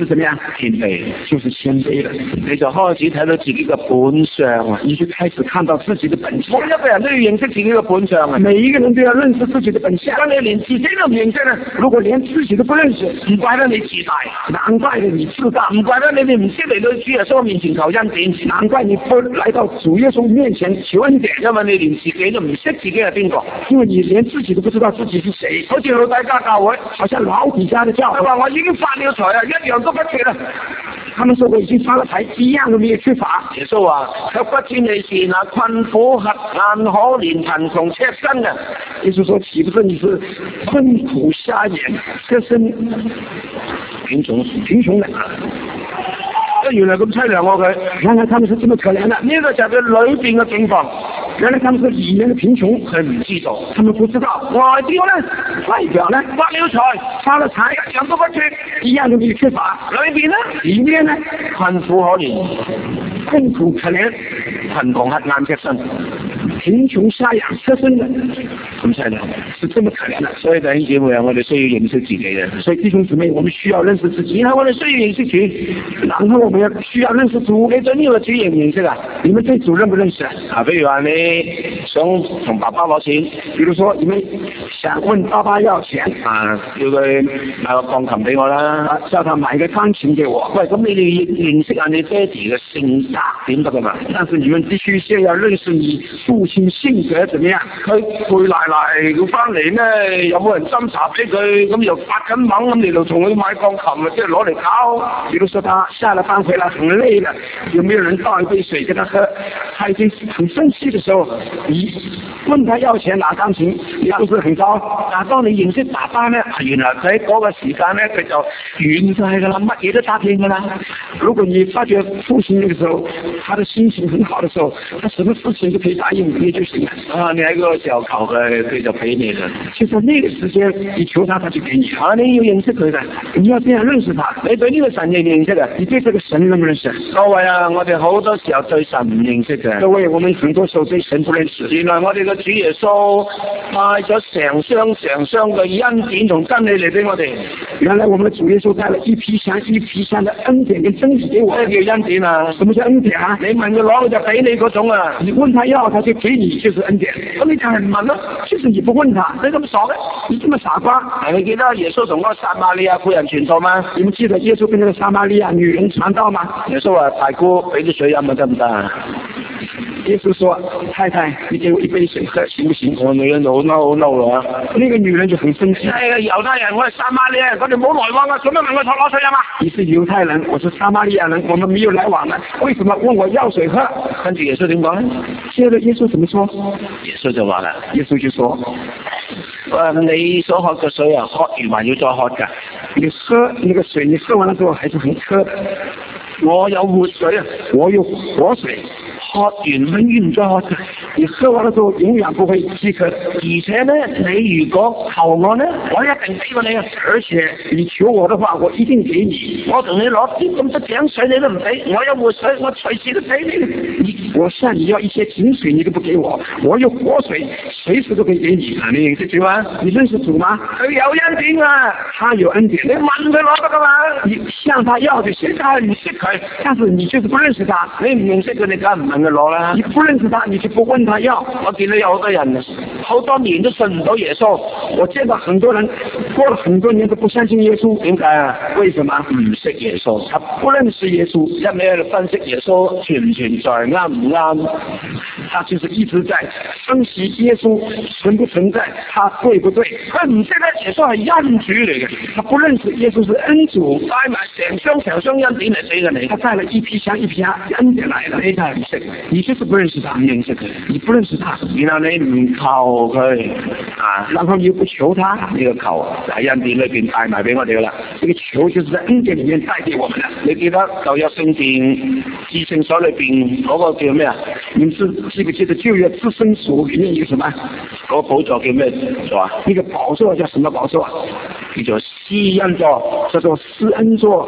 是怎么样？ 谦卑， 就是谦卑了。 你就開始睇到自己嘅本相啊！ 你就開始看到自己的本相。 每一個人都要認識自己嘅本相啊！ 每一個人都要認識自己的本相。 當你連自己都唔認識咧， 如果連自己都不認識， 唔怪得你自大， 難怪你自大， 唔怪得你哋唔識嚟到主耶穌面前求恩典， 難怪你不來到主耶穌面前求恩典， 因為你連自己都唔識自己係邊個， 因為你連自己都不知道自己是誰。 好似老底家教會， 好像老底家的教會， 話我已經發了財啊，一樣都不缺啦。 他們說我已經發了財，一樣都沒有缺乏。 耶穌話：卻不知你是那困苦、瞎眼、可憐、貧窮、赤身嘅。 耶穌說：豈不是你是困苦、瞎眼、赤身、貧窮的？ 原來咁凄涼喎佢， 原來他們是這麼可憐的。 呢個就係佢裏邊嘅境況。 原來他們是裏面的貧窮， 佢唔知道， 他們不知道。 外表呢， 外表呢， 發了財， 發了財， 一樣都不缺， 一樣都沒有缺乏。 裏邊呢， 裏面呢， 困苦可憐， 困苦可憐， 貧窮瞎眼赤身， 貧窮瞎眼赤身的， 咁犀利， 是這麼可憐的。 所以弟兄姊妹啊，我哋需要認識自己嘅。 所以弟兄姊妹，我們需要認識自己， 然後我哋需要認識主， 然後我們要需要認識主。 你對呢個主認唔認識啊？ 你們對主認不認識啊？比如話你想同爸爸攞錢， 比如說你們想問爸爸要錢啊，叫佢買個鋼琴俾我啦， 叫他買個鋼琴給我。 喂，咁你哋認識下你爹哋嘅性格點得噶嘛？ 但是你們必須先要認識你父親性格怎麼樣。 佢攰賴賴佢翻嚟呢，有冇人斟茶俾佢？咁又發緊猛咁，你就同佢買鋼琴啊，即係攞嚟搞。 比如說他下了班回來很累了，有沒有人倒一杯水給他喝？他已經很生氣的時候，你問他要錢拿鋼琴，你不是很糟？ 但當你認識爸爸呢，原來佢喺嗰個時間呢，佢就軟晒噶啦，乜嘢都答應噶啦。 如果你發覺父親那個時候，他的心情很好的時候，他什麼事情都可以答應你就行了。 啊，你喺嗰個時候求佢，佢就俾你啦。 就在那個時間，你求他，他就給你。 啊，你要認識佢嘅， 你要這樣認識他。 你對呢個神認唔認識啊？ 你對這個神認唔認識？ 各位啊，我哋好多時候對神唔認識嘅。 各位，我們很多時候對神不認識。 原來我哋嘅主耶穌帶咗成箱嘅恩典同真理嚟俾我哋。 原來我們的主耶穌帶了一批箱的恩典跟真理給我。 咩叫恩典啊？ 什麼叫恩典啊？ 你問佢攞，佢就俾你嗰種啊。 你問他要，他就給你，就是恩典。 咁你就係唔問咯， 就是你不問他， 你咁傻嘅？ 你這麼傻瓜？ 你記得耶穌同嗰個撒瑪利亞婦人傳道嗎？ 你們記得耶穌跟那個撒瑪利亞女人傳道嗎？ 耶穌話：大姑，俾啲水飲啊，得唔得啊？ 耶穌說：太太，你給我一杯水喝，行不行？ 我女人好嬲啦。 那個女人就很生氣。 猶太人，我係撒瑪利亞人，我哋冇來往啊，做咩問我攞水飲啊？ 你是猶太人，我是撒瑪利亞人，我們沒有來往啊，為什麼問我要水喝？ 跟住耶穌點講咧？ 接着耶穌怎麼說？ 耶穌就話啦， 耶穌就說： 你所喝嘅水啊，喝完還要再喝㗎。 你喝那個水，你喝完了之後還是很渴的。 我有活水啊， 我有活水， 喝完永遠唔再喝嘅。 你喝完了之後永遠不會飢渴。 而且呢，你如果求我呢，我一定俾過你啊。 而且你求我的話，我一定給你。 我同你攞啲咁多井水，你都唔俾。我有活水，我隨時都俾你。 我向你要一些井水，你都不給我。我有活水，隨時都可以給你。 你認識主嗎？ 你認識主嗎？ 佢有恩典啊， 他有恩典。 你問佢攞得噶嘛？ 你向他要就行。 他唔識佢， 但是你就是不認識他。 你唔認識佢，你梗係唔問佢攞啦。 你不認識他，你就不問他要。 我見到有好多人好多年都信唔到耶穌。 我見到很多人過了很多年都不相信耶穌。 點解啊？ 為什麼？ 唔識耶穌， 他不認識耶穌， 一味喺度分析耶穌存唔存在，啱唔啱？ 他就是一直在分析耶穌存不存在，他對不對？ 佢唔識咧，耶穌係恩主嚟嘅， 他不認識耶穌是恩主， 帶埋成箱恩典嚟俾佢你。 他帶了一批箱恩典來了， 你就係唔識， 你就是不認識他， 唔認識佢， 你不認識他， 然後你唔求佢啊， 然後你又不求他， 呢個求喺恩典裏邊帶埋俾我哋噶啦。 這個求就是在恩典裏面帶給我們的。 你記得舊約聖殿至聖所裏邊嗰個叫咩啊？ 你們記不記得舊約至聖所裏面一個什麼？ 嗰個寶座叫咩座啊？ 那個寶座叫什麼寶座？ 叫做施恩座， 叫做施恩座。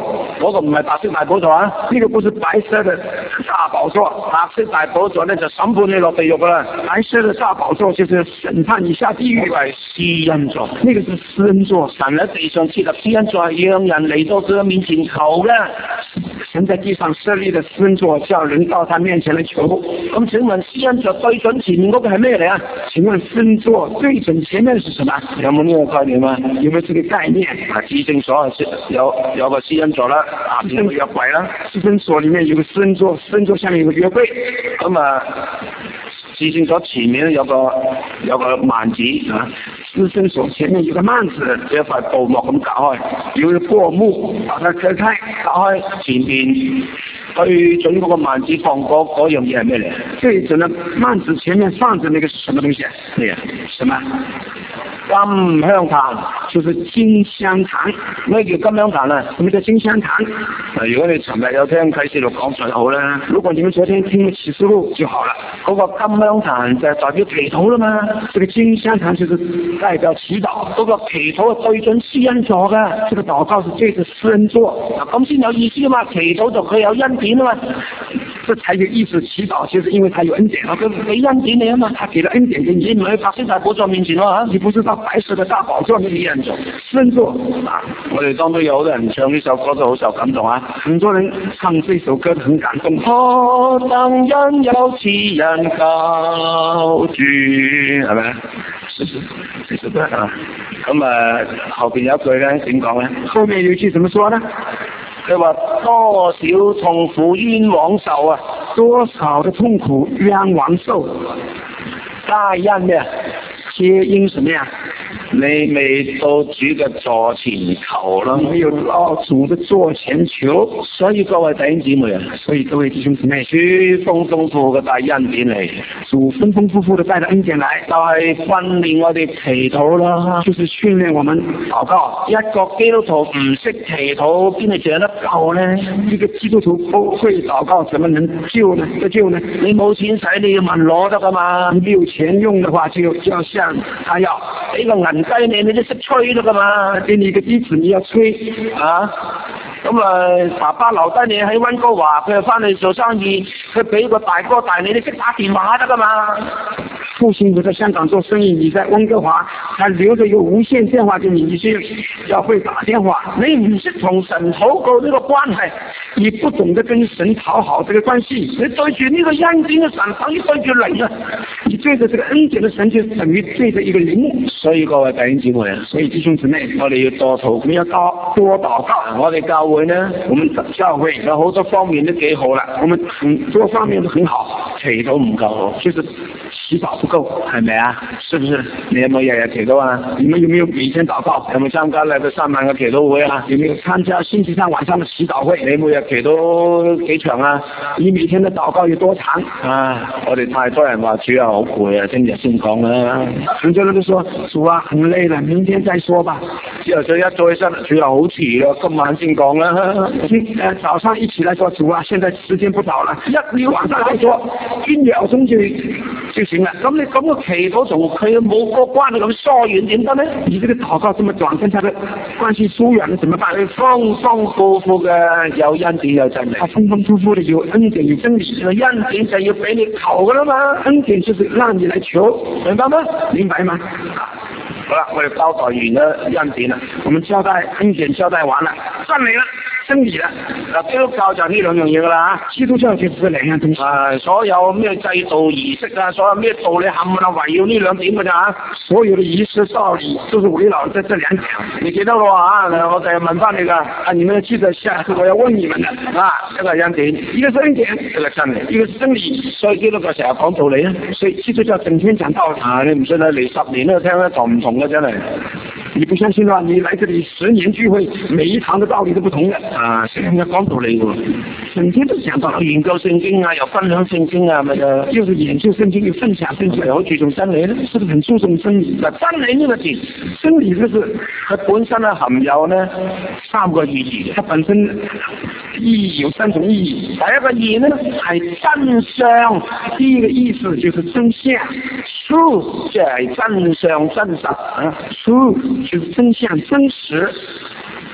嗰個唔係白色大寶座啊， 那個不是白色的大寶座， 白色大寶座咧就審判你落地獄噶啦， 白色的大寶座就是審判你下地獄， 嗰個係施恩座， 那個是施恩座， 神喺地上設立施恩座，係讓人嚟到佢嘅面前求嘅。 神在地上設立的施恩座，叫人到他面前來求。 咁請問施恩座對準前面嗰個係咩嚟啊？ 請問施恩座對準前面是什麼？ 有冇呢個概念啊？ 有沒有這個概念？ 至聖所有個施恩座啦，下邊有個約櫃啦。 至聖所裡面有個施恩座，施恩座下面有個約櫃。 咁啊，至聖所前面有個幔子啊。 至聖所前面有個幔子， 一塊布幕咁隔開， 有個布幕把它隔開， 隔開前邊對準嗰個幔子放嗰樣嘢係咩嚟？ 對準了幔子前面放着那個是什麼東西？ 咩啊？ 什麼？ 金香壇， 就是金香壇。 咩叫金香壇啊？ 什麼叫金香壇？ 如果你尋日有聽啟示錄講最好啦， 如果你們昨天聽啟示錄就好了。 嗰個金香壇就係代表祈禱啦嘛。 這個金香壇就是代表祈禱， 嗰個祈禱係對準施恩座嘅， 這個禱告是對着施恩座， 咁先有意思啊嘛。祈禱就佢有恩典啊嘛， 這才有意思。祈禱就是因為他有恩典， 佢俾恩典你啊嘛， 他給了恩典給你， 你唔係去白色大寶座面前咯嚇， 你不是到白色的大寶座面前做施恩座啊。 我哋當中有好多人唱呢首歌都好受感動啊， 很多人唱這首歌都很感動。 何等恩有慈人救主，係咪啊？這首歌啊，咁啊後邊有一句咧點講咧？ 後面有一句怎麼說呢？ 佢話多少痛苦冤枉受啊， 多少的痛苦冤枉受， 皆因咩啊？ 皆因什麼呀？ 你未到主嘅座前求咯， 沒有到主的座前求， 所以各位弟兄姊妹啊， 所以各位弟兄姊妹， 主豐豐富富嘅帶恩典嚟， 主豐豐富富的帶着恩典來， 就係訓練我哋祈禱啦， 就是訓練我們禱告。 一個基督徒唔識祈禱，邊度做得救呢？ 一個基督徒不會禱告，怎麼能救呢？得救呢？ 你冇錢使，你要問攞得噶嘛？ 你沒有錢用的話，就要向他要。 俾個銀雞你都識吹得噶嘛？ 給你一個笛子，你要吹啊？咁啊，爸爸留低你喺溫哥華，佢又翻去做生意，佢俾個大哥大你識打電話得噶嘛？ 父親在香港做生意，你在溫哥華，他留着一個無線電話給你，你需要會打電話。 你唔識同神禱告呢個關係， 你不懂得跟神討好這個關係， 你對住呢個恩典嘅神，等於對住靈啊！ 你對着這個恩典嘅神，就等於對着一個靈。 所以各位弟兄姊妹啊， 所以弟兄姊妹， 我哋要多禱， 我們要多禱告。 我哋教會呢， 我們教會有好多方面都幾好啦， 我們很多方面都很好， 祈禱唔夠好， 就是祈禱不夠， 係咪啊？是不是？你有冇日日祈禱啊？ 你們有沒有每天禱告？ 有冇參加禮拜三晚嘅祈禱會啊？ 有沒有參加星期三晚上的祈禱會？ 你每日祈禱幾長啊？ 你每天的禱告有多長？ 我哋太多人話主啊好攰啊，聽日先講啦。 很多人都說主啊很累了，明天再說吧。 之後再一早起身，主啊好遲啦，今晚先講啦。 早上一起來說主啊，現在時間不早了，一晚上再說，1秒鐘就行了。 咁你咁個祈禱同佢冇個關係咁疏遠點得呢？ 你這個禱告這麼短，跟他的關係疏遠了，怎麼辦？ 豐豐富富嘅有恩典有真理， 豐豐富富的有恩典有真理， 恩典就要俾你求噶啦嘛， 恩典就是讓你來求， 明白嗎？ 明白嗎？ 好啦，我哋交代完咗恩典啦， 我們交代恩典交代完了， 真理啦。真理啦，嗱，基督教就係呢兩樣嘢噶啦， 基督教就是這兩樣東西。 所有咩制度儀式啊，所有咩道理冚唪唥圍繞呢兩點噶咋， 所有的儀式道理都是圍繞在這兩點。 你記得咯啊？我就問翻你噶， 你們記得下次我要問你們的一個恩典， 一個是恩典， 一個真理， 一個是真理。 所以基督教成日講道理啊， 所以基督教整天講道理。 你唔信啊？嚟10年都聽一堂唔同嘅真係。 你不相信的話，你來這裡10年聚會，每一堂的道理都不同的。 成日講道理喎， 整天都講道理， 研究聖經啊，又分享聖經啊，咪就是研究聖經，又分享聖經， 又好注重真理咧， 是不是很注重真理？ 真理呢個字， 真理就是佢本身咧含有呢3個意義， 它本身意義有3種意義。 第一個意義呢係真相， 第一個意思就是真相 ，true 即係真相真實 ，true 就是真相真實。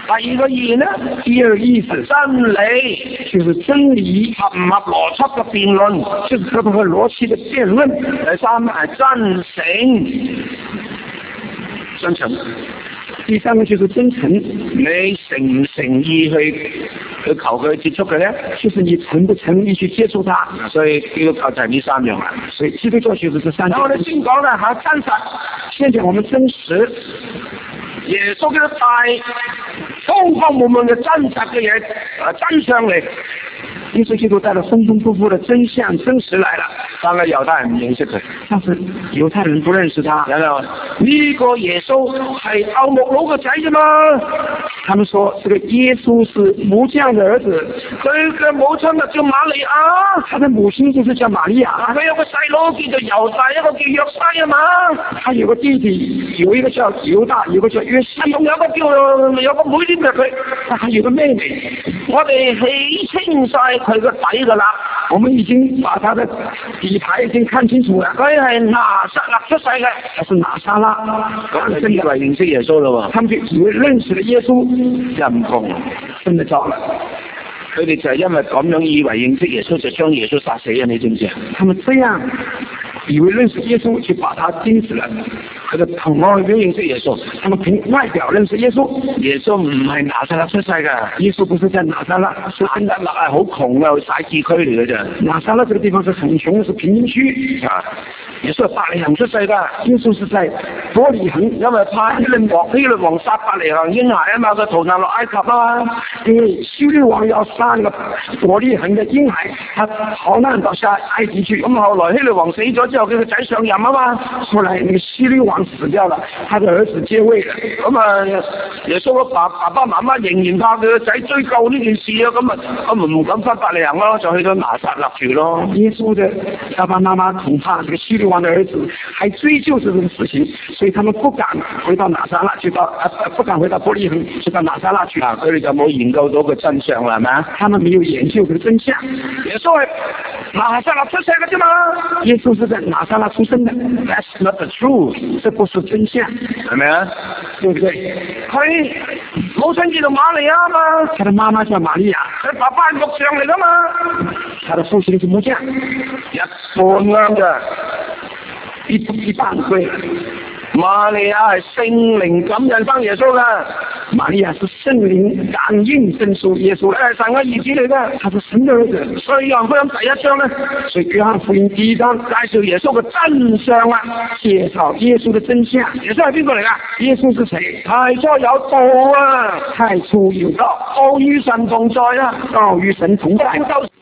第二個義呢？ 第二個意思真理， 就是真理， 合唔合邏輯嘅辯論， 就是合不合邏輯的辯論。 第三係真誠，真誠。 第三個就是真誠， 你誠唔誠意去求佢接觸嘅呢？ 就是你誠不誠意去接觸他。 所以基督教就係呢三樣啦。 所以基督教就是這三樣。 我哋先講啦嚇，真實。 現在我們真實， 耶穌基督帶方方面面嘅真實嘅嘢真相嚟。 耶穌基督帶了豐豐富富的真相真實來了， 但係猶太人唔認識佢， 但是猶太人不認識他。 有冇？呢個耶穌係歐木佬個仔啫嘛？ 他們說這個耶穌是木匠的兒子， 佢嘅母親就叫瑪利亞， 他的母親就是叫瑪利亞。 佢有個細佬叫做猶大，一個叫約西啊嘛。 他有個弟弟，有一個叫猶大，有個叫約西， 仲有個妹添嘅佢， 他還有個妹妹。 我哋起清晒佢個底噶啦， 我們已經把他的底牌已經看清楚了。 佢係拿撒勒出世嘅， 他是拿撒勒。 咁就以為認識耶穌啦喎， 他們就以為認識了耶穌， 陰公， 真的糟了。 佢哋就係因為咁樣以為認識耶穌，就將耶穌殺死啊！你知唔知啊？ 他們這樣以為認識耶穌，就把他釘死了。佢哋憑外表認識耶穌，他們憑外表認識耶穌。 耶穌唔係拿撒勒出世噶， 耶穌不是在拿撒勒， 拿撒勒係好窮嘅，徙置區嚟嘅啫。 拿撒勒這個地方是很窮，是貧民區啊。 耶穌係伯利恆出世噶， 耶穌是在伯利恆， 因為怕希律王殺伯利恆嬰孩啊嘛，佢逃難落埃及啦。 因為希律王要殺那個伯利恆嘅嬰孩，他逃難到下埃及去。 咁後來希律王死咗之後，佢個仔上任啊嘛。 後來那個希律王死掉了，他的兒子接位了。 咁啊，耶穌嘅爸爸媽媽仍然怕佢個仔追究呢件事啊，咁唔敢翻伯利恆咯，就去咗拿撒勒住咯。 耶穌的爸爸媽媽恐怕這個希律王的兒子還追究這種事情，所以他們不敢回到拿撒勒，不敢回到伯利恆，去到拿撒勒去。 佢哋就冇研究到個真相啦，係咪啊？ 他們沒有研究這個真相。 耶穌係拿撒勒出世嘅啫嘛， 耶穌是在拿撒勒出生的。That's not the truth，這不是真相， 係咪啊？ 對不對？ 佢母親叫做瑪利亞嘛， 他的媽媽叫瑪利亞， 佢爸爸係木匠嚟噶嘛， 他的父親是木匠， 一半啱嘅。 一半對。 瑪利亞係聖靈感孕生耶穌噶， 瑪利亞是聖靈感應生出耶穌， 係神嘅兒子嚟噶， 他是神的兒子。 所以約翰福音第一章咧， 所以約翰福音第一章介紹耶穌嘅真相啦， 介紹耶穌嘅真相。 耶穌係邊個嚟噶？ 耶穌是誰？ 太初有道啊， 太初有道， 道與神同在啊， 道與神同在。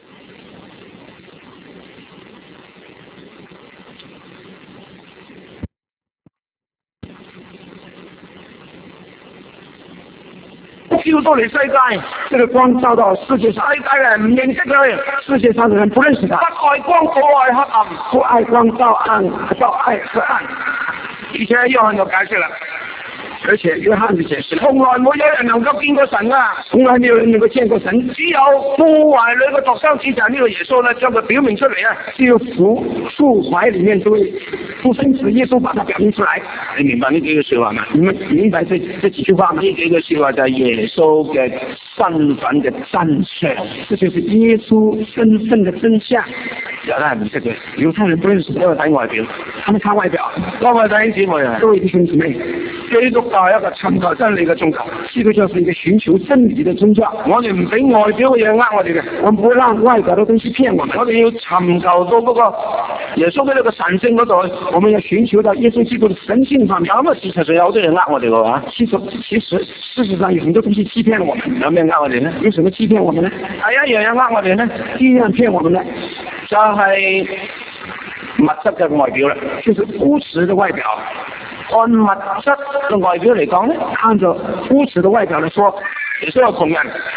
照到嚟世界， 這個光照到世界上， 世界人唔認識佢， 世界上的人不認識他。 不愛光，不愛黑暗， 不愛光照暗，照愛黑暗。 而且約翰就解釋啦， 而且約翰就解釋， 從來冇有人能夠見過神啊， 從來沒有人能夠見過神， 只有父懷裏嘅獨生子就係呢個耶穌咧，將佢表明出嚟啊！ 只有父懷裏面這位獨生子耶穌把它表明出來。 你明白呢幾句說話嗎？ 你們明白這幾句話嗎？ 呢幾句說話就係耶穌嘅身份嘅真相， 這就是耶穌身份嘅真相。 猶太人唔識嘅， 猶太人不認識， 因為睇外表， 他們看外表。 各位弟兄姊妹啊， 各位弟兄姊妹， 基督教係一個尋求真理嘅宗教， 基督教是一個尋求真理嘅宗教。 我哋唔俾外表嘅嘢呃我哋嘅， 我們不會讓外表嘅東西騙我們。 我哋要尋求到嗰個耶穌嘅呢個神性嗰度， 我們要尋求到耶穌基督嘅神性方面。 咁啊，事實上有好多人呃我哋嘅話， 其實事實上有很多東西欺騙了我們。 有咩呃我哋呢？ 有什麼欺騙我們呢？ 係一樣嘢呃我哋呢？ 第一樣騙我們呢， 就係物質嘅外表啦， 就是物質嘅外表。 按物質嘅外表嚟講咧， 按照物質嘅外表嚟說， 耶穌係窮人，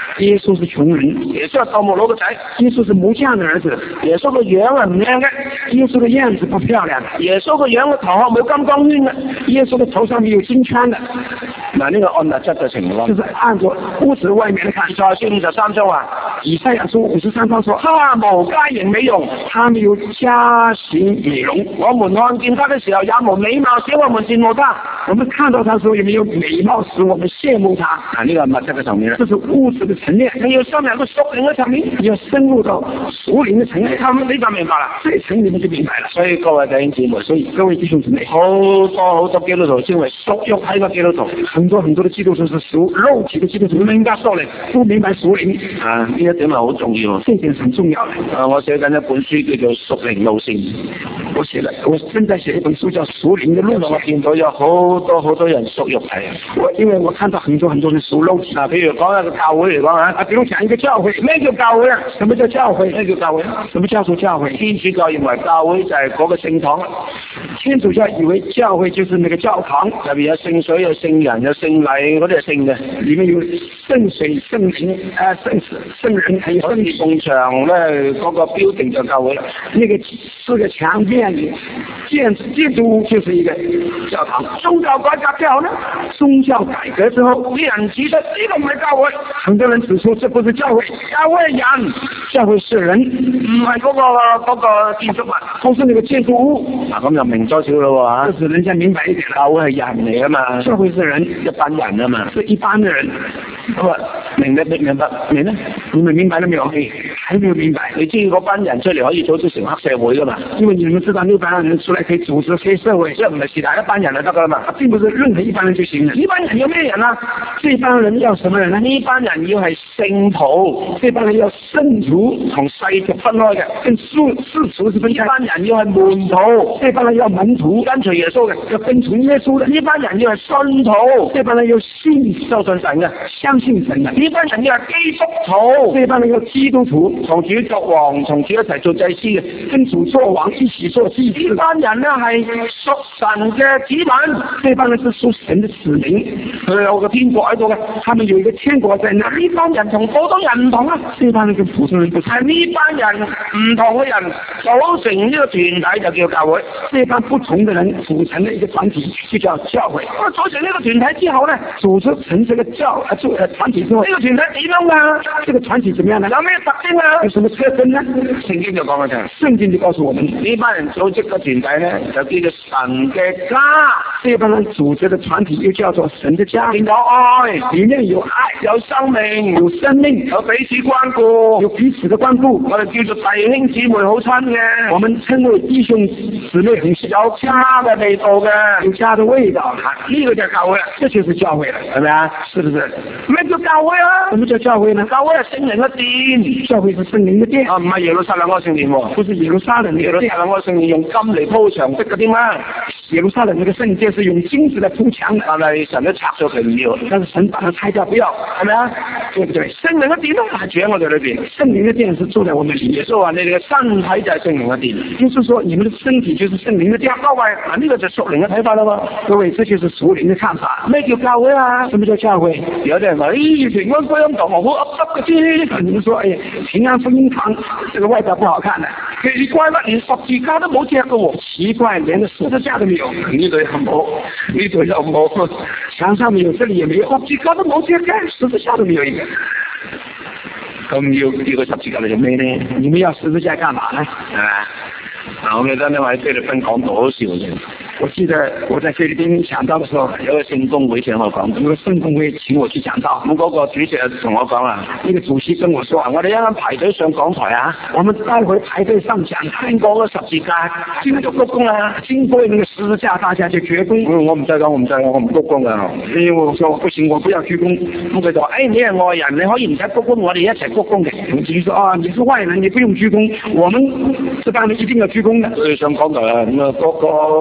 耶穌是窮人， 耶穌係鬥木佬個仔， 耶穌是木匠的兒子， 耶穌個樣係唔靚嘅， 耶穌的樣子不漂亮， 耶穌個樣個頭殼冇金剛圈嘅， 耶穌的頭上沒有金圈的。 嗱，呢個按物質嘅情況， 就是按照物質外面嚟看。 以賽亞書53章話， 以賽亞書53章說， 他無佳形美容， 他沒有佳形美容。 我們看見他的時候也無美貌，使我們羨慕他。 我們看到他的時候也沒有美貌，使我們羨慕他。 啊，呢個係物質嘅層面啦。 這是物質的層面。 你要深入個屬靈嘅層面， 你要深入到屬靈的層面， 你就明白啦。 這一層你們就明白了。 所以各位弟兄姊妹， 所以各位弟兄姊妹， 好多基督徒稱為屬肉體嘅基督徒， 很多的基督徒是屬肉體的基督徒， 明白屬靈， 不明白屬靈。 啊，呢一點係好重要。 這點很重要。 我寫緊一本書叫做《屬靈路線》， 我正在寫一本書叫《屬靈的路線》。 我見到有好多人屬肉體， 因為我看到很多人屬肉體。 譬如講一個教會嚟講啊， 比如講一個教會， 咩叫教會啊？ 什麼叫教會？ 咩叫教會？ 什麼叫做教會？ 天主教認為教會就係嗰個聖堂， 天主教以為教會就是那個教堂， 入邊有聖水、有聖人、有聖禮，嗰啲係聖嘅， 裡面有聖水、聖靈、聖人，還有聖禮。 埲牆咧，嗰個標定就教會啦。 那個四個牆面建築物就是一個教堂。 宗教改革之後呢， 宗教改革之後， 啲人指出呢個唔係教會， 很多人指出這不是教會， 教會係人， 教會是人， 唔係嗰個建築物， 不是那個建築物。 嗱，咁就明多少咯喎， 就是人家明白一點啦。 教會係人嚟啊嘛， 教會是人， 一班人啊嘛， 是一般的人。 咁啊，明白？明呢？ 你們明白了沒有？還沒有明白。 你知嗰班人出嚟可以組織成黑社會噶嘛？ 因為你們知道那班人出來可以組織黑社會， 即係唔係是但一班人就得噶啦嘛？ 並不是任何一班人就行了。 呢班人要咩人啊？ 這班人要什麼人呢？ 呢班人要係聖徒， 這班人要聖徒， 同世俗分開嘅， 跟世俗是分開。 呢班人要係門徒， 這班人要門徒， 跟隨耶穌嘅， 要跟隨耶穌的。 呢班人要係信徒， 這班人要信相信神嘅， 相信神嘅。 呢班人要係基督徒， 這班人要基督徒， 同主作王，同主一齊做祭司嘅， 跟主作王一起做祭司。 呢班人呢係屬神嘅子民， 這班人是屬神的子民， 佢有個天國喺度嘅， 他們有一個天國在那。 呢班人同普通人唔同啊， 這班人跟普通人不同， 係呢班人唔同嘅人組成呢個團體就叫教會， 這班不同的人組成了一個團體就叫教會。 組成呢個團體之後呢， 組織成這個團體之後， 呢個團體點樣啊？ 這個團體怎麼樣呢？ 有咩特徵啊？ 有什麼特徵呢？ 聖經就講嘅啫， 聖經就告訴我們， 呢班人組織嘅團體呢，就叫做神嘅家。 這班人組織的團體又叫做神的家， 有愛， 裡面有愛， 有生命， 有生命， 有彼此關顧， 有彼此的關顧。 我哋叫做弟兄姊妹好親嘅， 我們稱為弟兄姊妹很親， 有家嘅味道嘅， 有家的味道。 呢個就係教會啦， 這就是教會了，係咪啊？是不是？ 咩叫教會啊？ 什麼叫教會呢？ 教會係聖靈嘅殿， 教會是聖靈的殿。 啊，唔係耶路撒冷嗰個聖殿喎， 不是耶路撒冷耶路撒冷嗰個聖殿用金嚟鋪牆壁嘅添啊。 耶路撒冷那個聖殿是用金子來鋪牆的， 但係神都拆咗佢唔要， 但是神把它拆掉不要，係咪啊？對不對？ 聖靈嘅殿都係住喺我哋裏邊， 聖靈的殿是住在我們裏面。 耶穌話：你哋嘅身體就係聖靈嘅殿。 就是說，你們的身體就是聖靈的殿。 各位，嗱呢個就屬靈嘅睇法啦嘛。 各位，這就是屬靈的看法。 咩叫教會啊？ 什麼叫教會？ 有啲人話：咦，平安福音堂好噏噏嘅啫。 你們說，哎，平安福音堂這個外表不好看的， 奇怪乜？連十字架都冇隻嘅喎， 奇怪，連個十字架都沒有。 呢度又冇，呢度又冇， 牆上面有，這裡也沒有， 十字架都冇隻嘅， 十字架都沒有一個。 咁要個十字架嚟做咩呢？ 你們要十字架幹嘛呢？ 係嘛？嗱，我記得呢，我喺菲律賓講到好笑嘅。 我記得我在菲律賓講道的時候， 有個聖公會請我講， 有個聖公會請我去講道。 咁嗰個主席就同我講啦， 那個主席跟我說： 我哋一陣排隊上講台啊， 我們待會排隊上講， 經過個十字架，先就鞠躬啦。 經過那個十字架，大家就鞠躬。 我唔使講，我唔鞠躬噶。 因為我說不行，我不要鞠躬。 咁佢就話：你係外人，你可以唔使鞠躬，我哋一齊鞠躬嘅。 主席說：啊，你是外人，你不用鞠躬，我們這班人一定要鞠躬的。 佢上講台啊，咁啊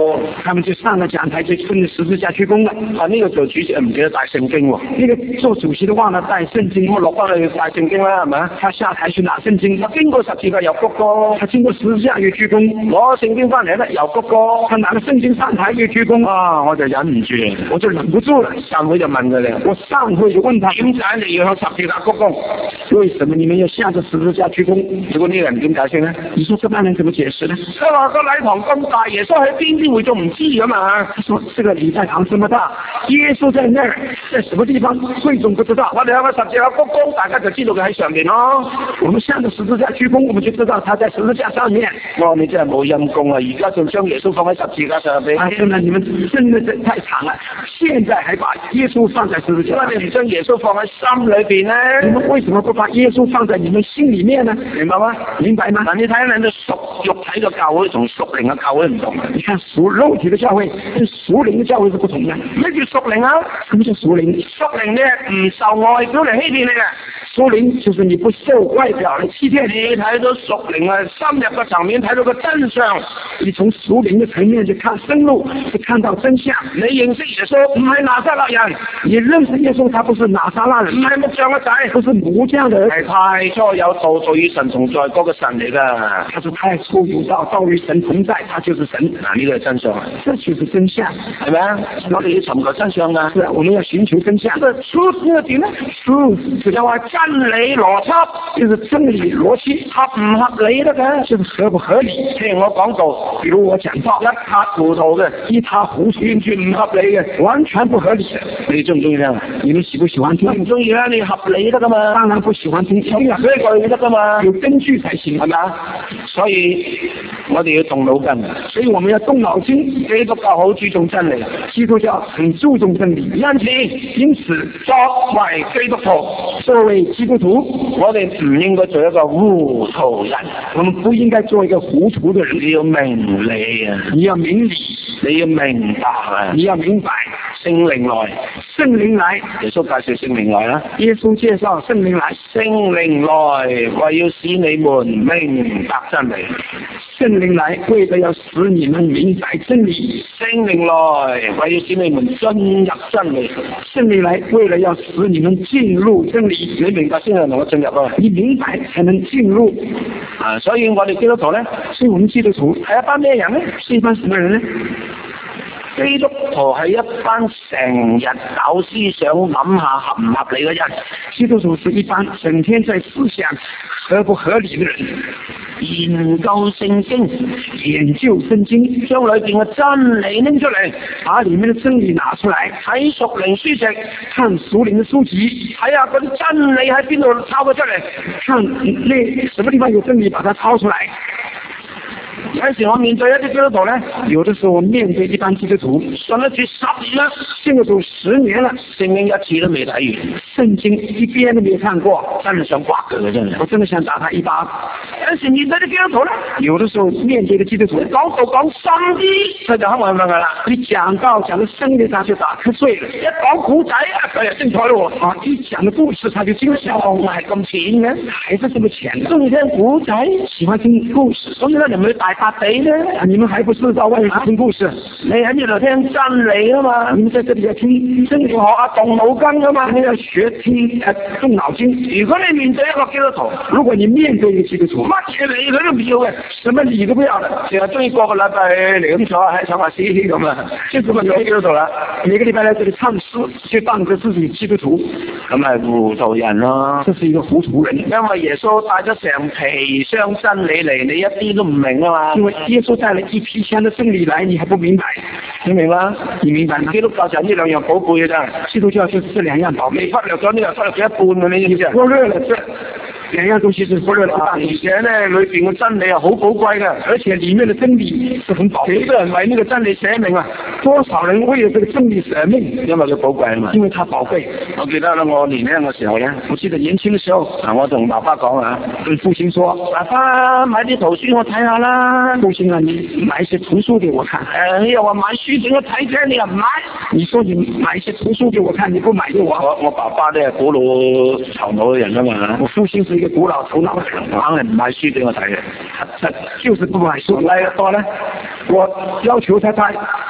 他們就上了講台就跟着十字架鞠躬了。 呢個做主席唔記得帶聖經喎， 那個做主席的忘了帶聖經， 咁落翻去帶聖經啦，係咪？ 他下台去拿聖經， 經過十字架又鞠躬， 他經過十字架又鞠躬， 攞聖經翻嚟咧又鞠躬， 他拿了聖經上台又鞠躬， 我就忍唔住， 我就忍不住了。 散會就問佢哋， 我上會就問他， 點解你要向十字架鞠躬？ 為什麼你們要向着十字架鞠躬？ 如果呢個人點解釋呢？ 你說這班人怎麼解釋呢？ 佢話個禮堂咁大，耶穌喺邊啲會仲唔知㗎嘛？ 他說這個禮拜堂這麼大，耶穌在那兒，在什麼地方會眾不知道。 我哋向個十字架鞠躬，大家就知道佢喺上面咯。 我們向着十字架鞠躬，我們就知道他在十字架上面。 你真係冇陰功啊！而家仲將耶穌放喺十字架上邊。 哎呀，你們真的是太慘了！現在還把耶穌放在十字架上， 你唔將耶穌放喺心裏邊呢？ 你們為什麼不把耶穌放在你們心裏面呢？ 明白嗎？ 明白嗎？ 嗱，你睇下你屬肉體嘅教會同屬靈嘅教會唔同。 你看屬肉體的教會跟屬靈的教會是不同的。 咩叫屬靈啊？ 什麼叫屬靈？ 屬靈呢唔受外表嚟欺騙你嘅。 屬靈就是你不受外表嚟欺騙。 你睇到屬靈啊，深入嘅層面睇到個真相。 你從屬靈的層面去看深入，去看到真相。 你認識耶穌唔係拿撒勒人， 你認識耶穌，他不是拿撒勒人， 唔係木匠嘅仔， 不是木匠的， 係太初有道，道與神同在嗰個神嚟噶。 他是太初有道，道與神同在，他就是神。 嗱，呢個係真相啊， 這就是真相， 係咪啊？我哋要尋求真相噶。 是啊，我們要尋求真相。 這個 truth 呢個點呢 ？truth 就話真理邏輯， 就是真理邏輯合唔合理得嘅， 就是合不合理。 譬如我講到， 比如我講到一塌糊塗嘅， 一塌糊塗， 完全唔合理嘅， 完全不合理嘅， 你中唔中意聽啊？ 你們喜不喜歡聽？ 唔中意啦，你合理得噶嘛？ 當然不喜歡聽，一定要有根據得噶嘛？ 有根據才行， 係咪啊？所以我哋要動腦筋， 所以我們要動腦筋。 基督教好注重真理， 基督教很注重真理，因此作為基督徒， 作為基督徒， 我哋唔應該做一個糊塗人， 我們不應該做一個糊塗的人。 你要明理啊， 你要明理， 你要明白啊， 你要明白。 聖靈來， 聖靈來， 耶穌介紹聖靈來啦。 耶穌介紹聖靈來， 聖靈來為要使你們明白真理。 聖靈來為了要使你們明白真理。 聖靈來為要使你們進入真理。 聖靈來為了要使你們進入真理。 你明白先能夠進入啊！ 你明白才能進入。 所以我哋基督徒咧， 所以我們基督徒係一班咩人咧？ 是一班什麼人呢？ 基督徒係一班成日搞思想諗下合唔合理嘅人。 基督徒是一班整天在思想合不合理嘅人， 研究聖經， 研究聖經， 將裏邊嘅真理拎出嚟， 把裏面的真理拿出來， 睇屬靈書籍， 看屬靈的書籍， 睇下嗰啲真理喺邊度抄咗出嚟， 看那什麼地方有真理，把它抄出來。 有時我面對一啲基督徒咧， 有的時候我面對一班基督徒， 信咗主10年啦， 信咗主10年了， 聖經一次都未睇完， 聖經一遍都沒有看過， 真係想刮佢嘅真係， 我真的想打他一巴。 有時面對啲基督徒咧， 有的時候面對的基督徒講道講深啲，佢就黑眼瞓噶啦。 你講到講得深啲，他就打瞌睡了。 一講古仔啊，佢又精彩咯喎！ 一講的故事，他就精彩。 我係咁淺嘅， 還是這麼淺的。 中意聽古仔， 喜歡聽故事， 咁點解你唔去大笪地咧？ 你們還不是到外面聽故事？ 你喺呢度聽真理啊嘛！ 你們在這裏要聽真理， 學下動腦筋啊嘛！ 你要學聽動腦筋。 如果你面對一個基督徒， 如果你面對一個基督徒， 乜嘢理佢都唔要嘅， 什麼理都不要嘅， 淨係中意過個禮拜嚟咁坐喺唱下詩咁啊，即係咁啊，基督徒啦。 每個禮拜來這裏唱詩，就當着自己基督徒， 咁係糊塗人咯。 這是一個糊塗人， 因為耶穌帶咗成皮箱真理嚟，你一啲都唔明啊嘛。 因為耶穌帶了一皮箱的真理來，你還不明白？ 你明嗎？ 你明白嗎？ 基督教就係呢兩樣寶貝嘅啫。 基督教就是這兩樣寶貝， 你忽略咗呢個，忽略咗一半嘅，你知唔知啊？ 忽略了這兩樣東西是忽略了， 而且咧裏邊嘅真理係好寶貴嘅， 而且裡面的真理是很寶貴。 幾多人為呢個真理捨命啊？ 多少人為了這個真理捨命？ 因為佢寶貴啊嘛。 因為它寶貴。 我記得啦，我年輕嘅時候咧， 我記得年輕嘅時候， 我同爸爸講啊， 跟父親說： 爸爸買啲圖書我睇下啦。 父親啊，你買一些圖書給我看。 你又話買書整我睇啫，你又唔買？ 你說你買一些圖書給我看，你不買給我？ 我爸爸咧係古老頭腦嘅人啊嘛。 我父親是一個古老頭腦嘅人， 硬係唔買書俾我睇嘅， 就是不買書。 買得多咧， 我要求他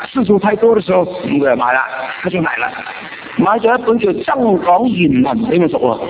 次數太多的時候， 咁佢就買啦， 他就買了， 買咗一本叫《增廣賢文》俾佢讀喎，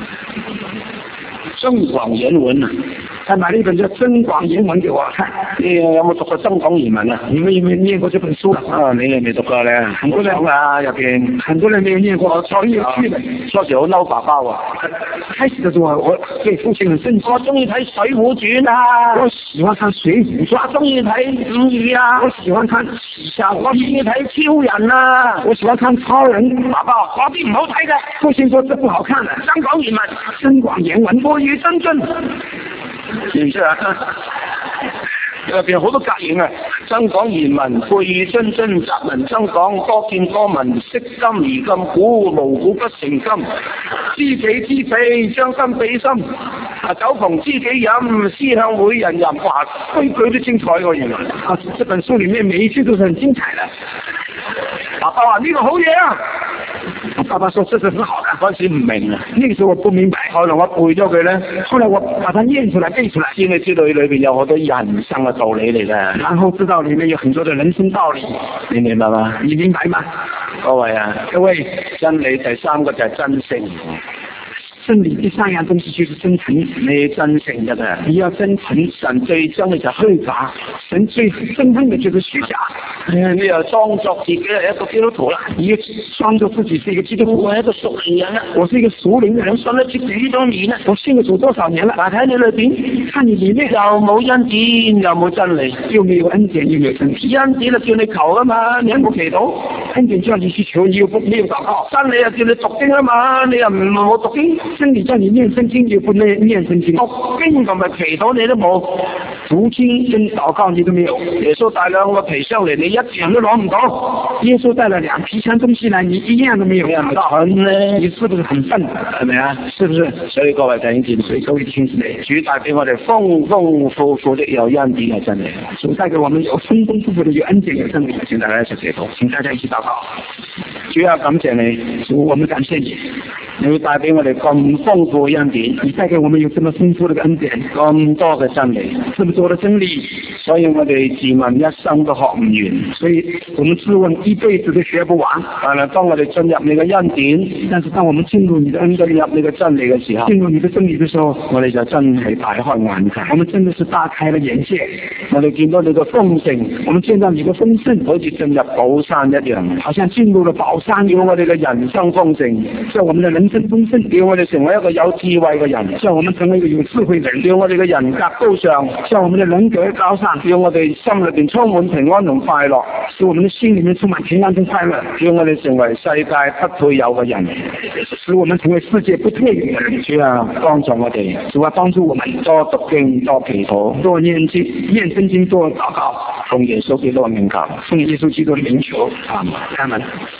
增廣賢文啊！ 他買了一本叫《增廣賢文》給我看。 你有冇讀過《增廣賢文》啊？ 你們有沒有念過這本書啊，你未讀過咧？ 很多人啊，入邊很多人沒有念過，超有趣的。 初時好嬲爸爸喎， 開始的時候我對父親很生氣。 我中意睇《水滸傳》啊， 我喜歡看《水滸傳》， 我中意睇《五義》啊， 我喜歡看喜劇， 我中意睇超人啊， 我喜歡看超人。 爸爸嗰啲唔好睇嘅， 父親說這不好看的， 《增廣賢文》， 增廣賢文， 富裕真真，知唔知啊？入邊好多格言啊，增廣賢文，富裕臻臻，雜文增廣，多見多聞，惜金而禁古，無古不成金，知己知彼，將心比心，酒逢知己飲，思向會人吟。哇，句句都精彩喎，原來啊，這本書裡面每一句都是很精彩的。 爸爸話呢個好嘢啊！ 爸爸說這是很好的， 嗰陣時唔明啊， 那個時候我不明白， 後來我背咗佢咧， 後來我把它念出來背出來， 先至知道裏邊有好多人生嘅道理嚟嘅， 然後知道裡面有很多的人生道理， 你明白嗎？ 你明白嗎？ 各位啊， 各位， 真理第三個就係真誠。 真理第三樣東西就是真誠， 你真誠得啊！ 你要真誠， 神最憎嘅就係虛假， 神最憎恨嘅就是虛假。 你又裝作自己係一個基督徒啦， 你要裝作自己是一個基督徒， 我係一個屬靈人啦， 我是一個屬靈嘅人， 信咗主幾多年啦， 我信咗主多少年了？ 但睇你裏邊， 看你裡面又冇恩典，又冇真理， 又沒有恩典，又沒有真理。 恩典就叫你求啊嘛，你又冇祈禱； 恩典叫你去求，你又沒有禱告。 真理又叫你讀經啊嘛，你又唔冇讀經。 真理叫你念聖經，又不念聖經。 讀經同埋祈禱你都冇， 讀經跟禱告你都沒有。 耶穌帶兩個皮箱嚟，你一樣都攞唔到。 耶穌帶了兩皮箱東西來，你一樣都沒有拿到。 蠢咧， 你是不是很笨？ 係咪啊？ 是不是？ 所以各位弟兄姊妹， 所以各位弟兄姊妹， 主帶俾我哋豐豐富富的有恩典嘅真理。 主帶給我們有豐豐富富的有恩典嘅真理。 請大家一齊祈禱， 請大家一起禱告。 主啊，感謝你， 主，我們感謝你， 你會帶俾我哋咁豐富嘅恩典， 你帶給我們有這麼豐富嘅恩典， 咁多嘅真理， 這麼多嘅真理， 所以我哋自問一生都學唔完， 所以我們自問一輩子都學不完。 但係當我哋進入你嘅恩典， 但是當我們進入你的恩典， 進入你嘅真理嘅時候， 進入你的真理嘅時候， 我哋就真係大開眼界， 我們真的是大開了眼界。 我哋見到你嘅豐盛， 我們見到你嘅豐盛， 好似進入寶山一樣， 好像進入了寶山， 叫我哋嘅人生豐盛， 叫我們的人生豐盛， 叫我哋成為一個有智慧嘅人， 叫我們成為一個有智慧嘅人， 叫我哋嘅人格高尚， 叫我們的人格高尚， 叫我哋心裏邊充滿平安同快樂， 使我們的心裏面充滿平安同快樂， 叫我哋成為世界不配有嘅人， 使我們成為世界不配有嘅人。 主啊，幫助我哋， 主啊，幫助我們多讀經，多祈禱， 多念經，念聖經，多禱告， 奉耶穌基督嘅名求， 奉耶穌基督的名求，阿門。